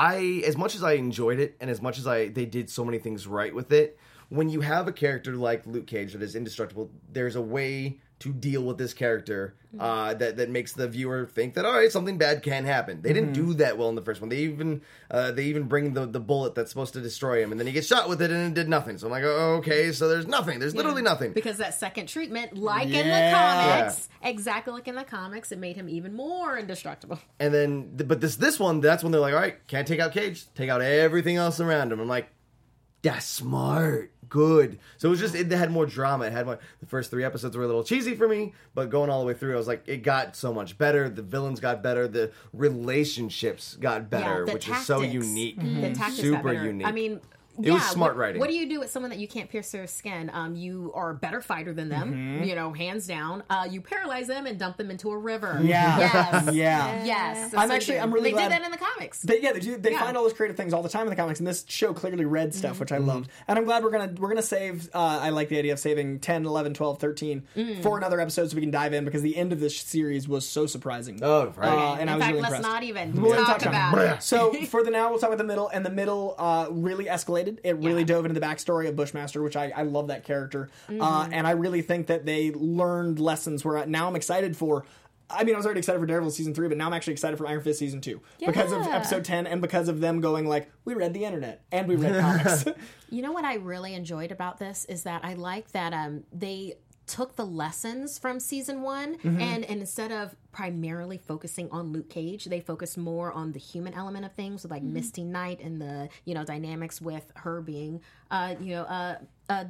I as much as I enjoyed it and as much as I they did so many things right with it. When you have a character like Luke Cage that is indestructible, there's a way to deal with this character uh, that that makes the viewer think that all right, something bad can happen. They didn't do that well in the first one. They even uh, they even bring the the bullet that's supposed to destroy him, and then he gets shot with it, and it did nothing. So I'm like, oh, okay, so there's nothing. There's literally nothing. Because that second treatment, like in Yeah. the comics, exactly like in the comics, it made him even more indestructible. And then, but this this one, that's when they're like, all right, can't take out Cage, take out everything else around him. I'm like, that's smart. Good. So it was just, it had more drama. It had more, the first three episodes were a little cheesy for me, but going all the way through, I was like, it got so much better. The villains got better. The relationships got better, the which is so tactics. unique. The tactics got Super better. unique. I mean, It was Yeah, smart what, writing. What do you do with someone that you can't pierce their skin? Um, you are a better fighter than them, you know, hands down. Uh, you paralyze them and dump them into a river. Yeah. Yes. Yeah. Yes. I'm So actually- they- I'm really They glad- did that in the comics. They, yeah, they do. They Yeah. find all those creative things all the time in the comics, and this show clearly read stuff, Mm-hmm. which I loved. And I'm glad we're gonna we're gonna save. Uh, I like the idea of saving ten, eleven, twelve, thirteen Mm. for another episode so we can dive in because the end of this series was so surprising. Oh, right. Uh, and in I was fact, really let's impressed. not even We'll even talk touch on about it. it. So for the now, we'll talk about the middle, and the middle uh, really escalated. It really Yeah. dove into the backstory of Bushmaster, which I, I love that character, uh, Mm-hmm. and I really think that they learned lessons. Where I, now I'm excited for. I mean, I was already excited for Daredevil season three, but now I'm actually excited for Iron Fist season two because of Yeah. episode ten and because of them going like, we read the internet and we read comics. You know what I really enjoyed about this is that I like that um, they took the lessons from season one Mm-hmm. and, and instead of primarily focusing on Luke Cage, they focused more on the human element of things with like Misty Knight and the, you know, dynamics with her being, uh, you know, uh, uh,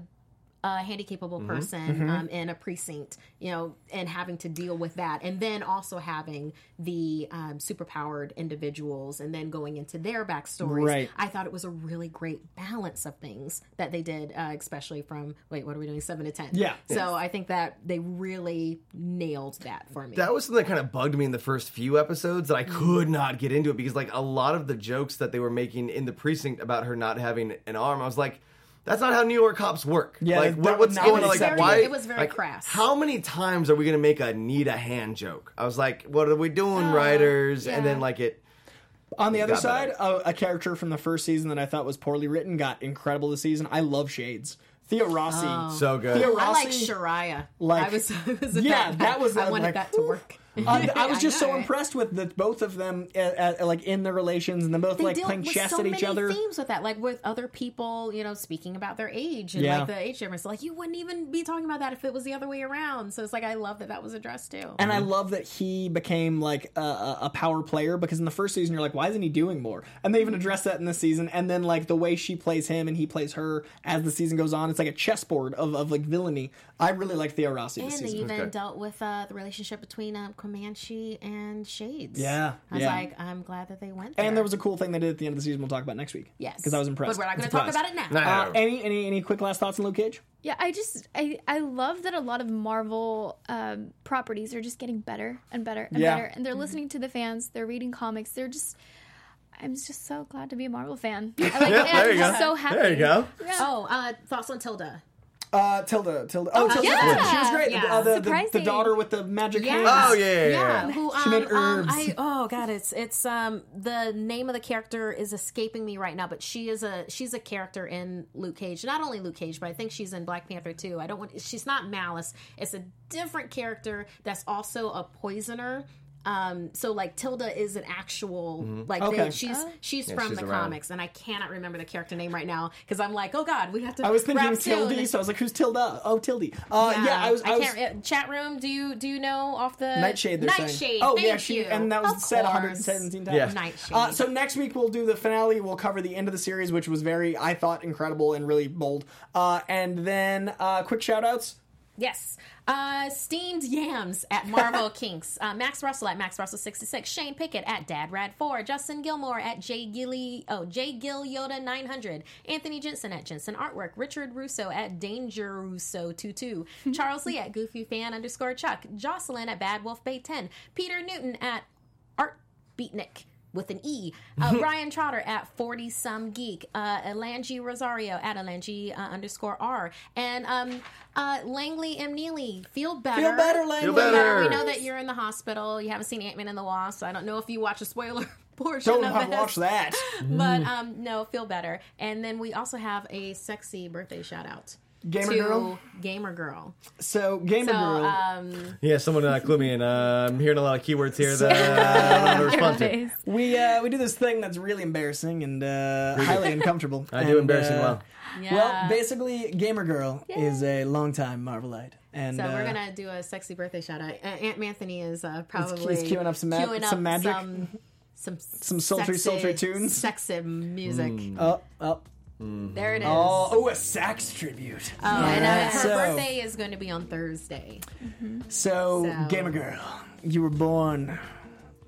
a handy-capable person um, in a precinct, you know, and having to deal with that. And then also having the um, superpowered individuals and then going into their backstories. Right. I thought it was a really great balance of things that they did, uh, especially from, wait, what are we doing? seven to ten. Yeah. So I think that they really nailed that for me. That was something that kind of bugged me in the first few episodes that I could Mm. not get into it because like a lot of the jokes that they were making in the precinct about her not having an arm, I was like, that's not how New York cops work. Yeah, like that what, would what's not going be on? Like acceptable. why? It was very like, crass. How many times are we going to make a need a hand joke? I was like, what are we doing, Oh, writers? And yeah. then like it. On the other Got side, better. a, a character from the first season that I thought was poorly written got incredible this season. I love Shades. Theo Rossi. So good. Theo I like Rossi- Shariah. Like- I was, I was Yeah, that, that was, I uh, wanted like, that to work. Uh, I was I just know, so right? impressed with the both of them, uh, uh, like in their relations, and them both They like deal playing with chess so at each many other. themes with that, like with other people, you know, speaking about their age and Yeah. like the age difference. Like you wouldn't even be talking about that if it was the other way around. So it's like I love that that was addressed too. And I love that he became like a, a a power player because in the first season you're like, why isn't he doing more? And they even address that in this season. And then like the way she plays him and he plays her as the season goes on, it's like a chessboard of, of like villainy. I really like Theo Rossi this And they season. even Okay. dealt with uh, the relationship between um, Comanche and Shades. Yeah, I was yeah. like, I'm glad that they went there. And there was a cool thing they did at the end of the season. We'll talk about next week. yes, because I was impressed. But we're not going and to talk surprised. about it now. No, no, Uh, no. any any any quick last thoughts on Luke Cage? Yeah, I just I I love that a lot of Marvel um, properties are just getting better and better and Yeah. better, and they're listening to the fans. They're reading comics. They're just. I'm just so glad to be a Marvel fan. I like, Yeah, I'm there you just go. so happy. There you go. Yeah. Oh, uh, thoughts on Tilda? Uh, Tilda, Tilda. Oh, Tilda. yeah. She was great. Yeah. Uh, the, the, the Surprising. daughter with the magic Yeah. hands. Oh yeah, yeah, yeah. Who, um, She made um, herbs. I, oh god, it's it's um the name of the character is escaping me right now, but she is a she's a character in Luke Cage. Not only Luke Cage, but I think she's in Black Panther too. I don't want she's not Malice. It's a different character that's also a poisoner. Um, so like Tilda is an actual like Okay. they, she's she's Yeah, from she's the around. comics, and I cannot remember the character name right now because I'm like, oh god, we have to. I was thinking wrap soon. Tildy, so I was like, "Who's Tilda?" Oh, Tildy. Uh, yeah. I was. I, was can't. uh, Chat room. Do you do you know off the Nightshade. They're saying. Nightshade. Oh thank yeah, she you. and that was Of said course. one hundred seventeen times. Yeah. Nightshade. Uh, so next week we'll do the finale. We'll cover the end of the series, which was very, I thought, incredible and really bold. Uh, and then uh, quick shout outs. Yes. Uh, steamed yams at Marvel Kinks. Uh, Max Russell at Max Russell sixty-six. Shane Pickett at Dad Rad four. Justin Gilmore at J Gilly. Oh, J Gil Yoda nine hundred. Anthony Jensen at Jensen Artwork. Richard Russo at Danger Russo twenty-two. Charles Lee at Goofy Fan underscore Chuck. Jocelyn at Bad Wolf Bay ten. Peter Newton at Art Beatnik with an E. Uh, Brian Trotter at forty Some Geek. Uh, Elangi Rosario at Elangi uh, underscore R. And um, uh, Langley M. Neely. Feel better. Feel better, Langley. Feel better. We know that you're in the hospital. You haven't seen Ant-Man and the Wasp. So I don't know if you watch a spoiler portion Don't of have it. watch that. But um, no, feel better. And then we also have a sexy birthday shout out. Gamer to Girl? Gamer Girl. So Gamer So, Girl. um, Yeah, someone uh, clue me in. Uh, I'm hearing a lot of keywords here that uh, I don't know how to respond to. we uh, we do this thing that's really embarrassing and uh, highly uncomfortable. I do And, embarrassing uh, well. yeah. Well, basically, Gamer Girl is a longtime Marvelite, and So we're uh, gonna do a sexy birthday shout out. Uh, Aunt Anthony is uh, probably he's queuing up some ma- queuing some up magic? some some, Some sultry, sultry tunes? sexy music. oh oh There it is. oh oh a sax tribute. Oh, and uh, her So- birthday is going to be on Thursday. So, So- Gamer Girl, you were born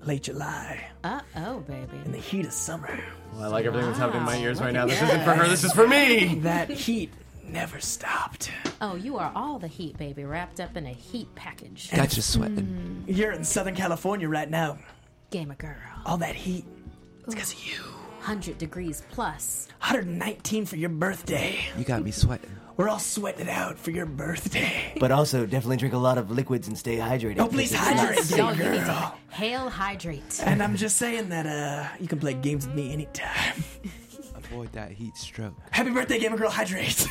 late July, Uh oh, baby. in the heat of summer. Well, I like everything that's happening in my ears right now. This isn't for her. This is for me. That heat never stopped. Oh, you are all the heat, baby, wrapped up in a heat package. Got you sweating. You're in Southern California right now. Gamer girl. All that heat, it's because of you. one hundred degrees plus. one hundred nineteen for your birthday. You got me sweating. We're all sweating it out for your birthday. But also, definitely drink a lot of liquids and stay hydrated. Oh, please hydrate, Yes, baby y'all, you need to girl. hail hydrate. And I'm just saying that uh, you can play games with me anytime. Avoid that heat stroke. Happy birthday, Gamer Girl. Hydrate.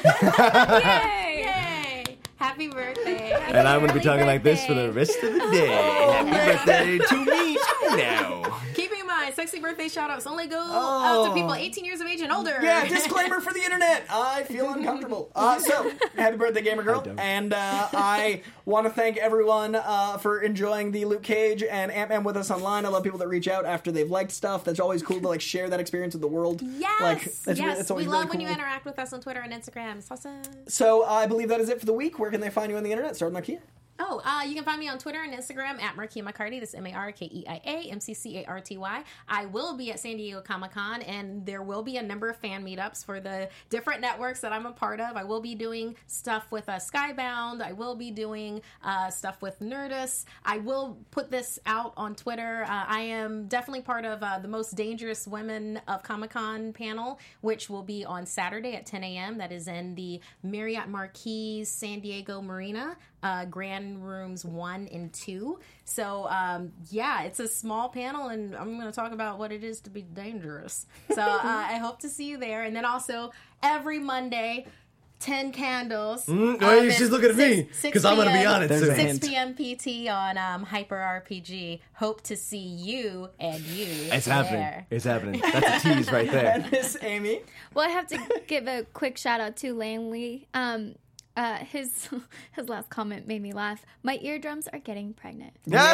Yay! Yay! Happy birthday. And I'm going to be Early talking like this for the birthday. rest of the day. Happy birthday to me too now. Keep in mind, sexy birthday shout-outs only go Oh. out to people eighteen years of age and older. Yeah, disclaimer for the internet. I feel uncomfortable. Uh, so, happy birthday, Gamer Girl. And uh, I want to thank everyone uh, for enjoying the Luke Cage and Ant-Man with us online. I love people that reach out after they've liked stuff. That's always cool to like share that experience with the world. Yes, Like, it's, re- yes. it's always we love really when you cool. interact with us on Twitter and Instagram. It's awesome. So, I believe that is it for the week. Where can they find you on the internet? Start with Marquia. Oh, uh, you can find me on Twitter and Instagram at Marquia McCarty. That's M A R K E I A M C C A R T Y. I will be at San Diego Comic-Con, and there will be a number of fan meetups for the different networks that I'm a part of. I will be doing stuff with uh, Skybound. I will be doing uh, stuff with Nerdist. I will put this out on Twitter. Uh, I am definitely part of uh, the Most Dangerous Women of Comic-Con panel, which will be on Saturday at ten a.m. That is in the Marriott Marquis San Diego Marina. Uh, Grand Rooms one and two. So, um, yeah, it's a small panel, and I'm going to talk about what it is to be dangerous. So, uh, I hope to see you there. And then also, every Monday, ten candles. Mm, why are you at just looking at me? 6 'Cause I'm gonna be p.m. on it There's soon. a six hint. p.m. P T on um, Hyper R P G. Hope to see you and you It's there. happening. It's happening. That's a tease right there. And Miss Amy. Well, I have to give a quick shout out to Lane Lee. Um, uh, his his last comment made me laugh. My eardrums are getting pregnant.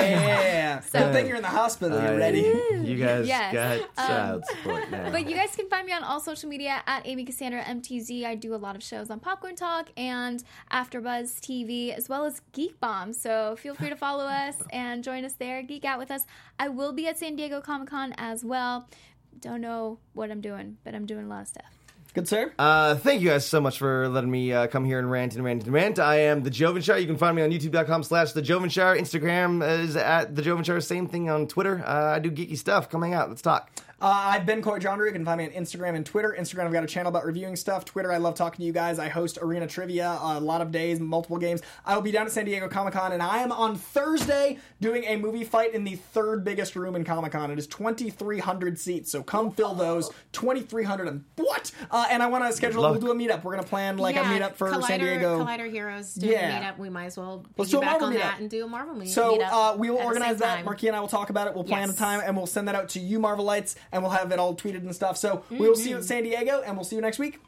Yeah. Good thing you're in the hospital. You're Uh, ready. You guys Yes. got child support now. But you guys can find me on all social media at Amy Cassandra M T Z. I do a lot of shows on Popcorn Talk and AfterBuzz T V, as well as Geek Bomb. So feel free to follow us and join us there. Geek out with us. I will be at San Diego Comic Con as well. Don't know what I'm doing, but I'm doing a lot of stuff. Good, sir. Uh, thank you guys so much for letting me uh, come here and rant and rant and rant. I am The Jovenshire. You can find me on youtube.com slash The Jovenshire. Instagram is at The Jovenshire. Same thing on Twitter. Uh, I do geeky stuff. Coming out. Let's talk. Uh, I've been Corey Jondra. You can find me on Instagram and Twitter. Instagram, I've got a channel about reviewing stuff. Twitter, I love talking to you guys. I host Arena Trivia a lot of days, multiple games. I will be down at San Diego Comic-Con, and I am on Thursday doing a movie fight in the third biggest room in Comic-Con. It is twenty-three hundred seats, so come fill those. twenty-three hundred and what? Uh, and I want to schedule, we'll do a meetup. We're going to plan like yeah, a meetup for Collider, San Diego. Collider Heroes doing Yeah. a meetup. We might as well Let's do a piggyback Marvel on meetup. that and do a Marvel meet- So meetup. uh, we will at the organize same that. time. Marquis and I will talk about it. We'll plan Yes. a time, and we'll send that out to you, Marvelites, and we'll have it all tweeted and stuff. So we will see you at San Diego, and we'll see you next week.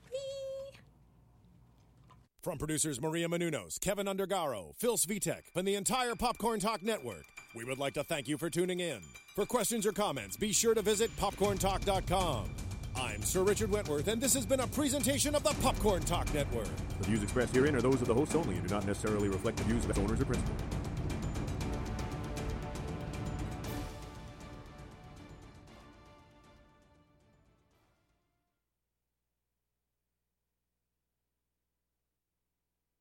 From producers Maria Menounos, Kevin Undergaro, Phil Svitek, and the entire Popcorn Talk Network, we would like to thank you for tuning in. For questions or comments, be sure to visit popcorn talk dot com. I'm Sir Richard Wentworth, and this has been a presentation of the Popcorn Talk Network. The views expressed herein are those of the hosts only and do not necessarily reflect the views of its owners or principals.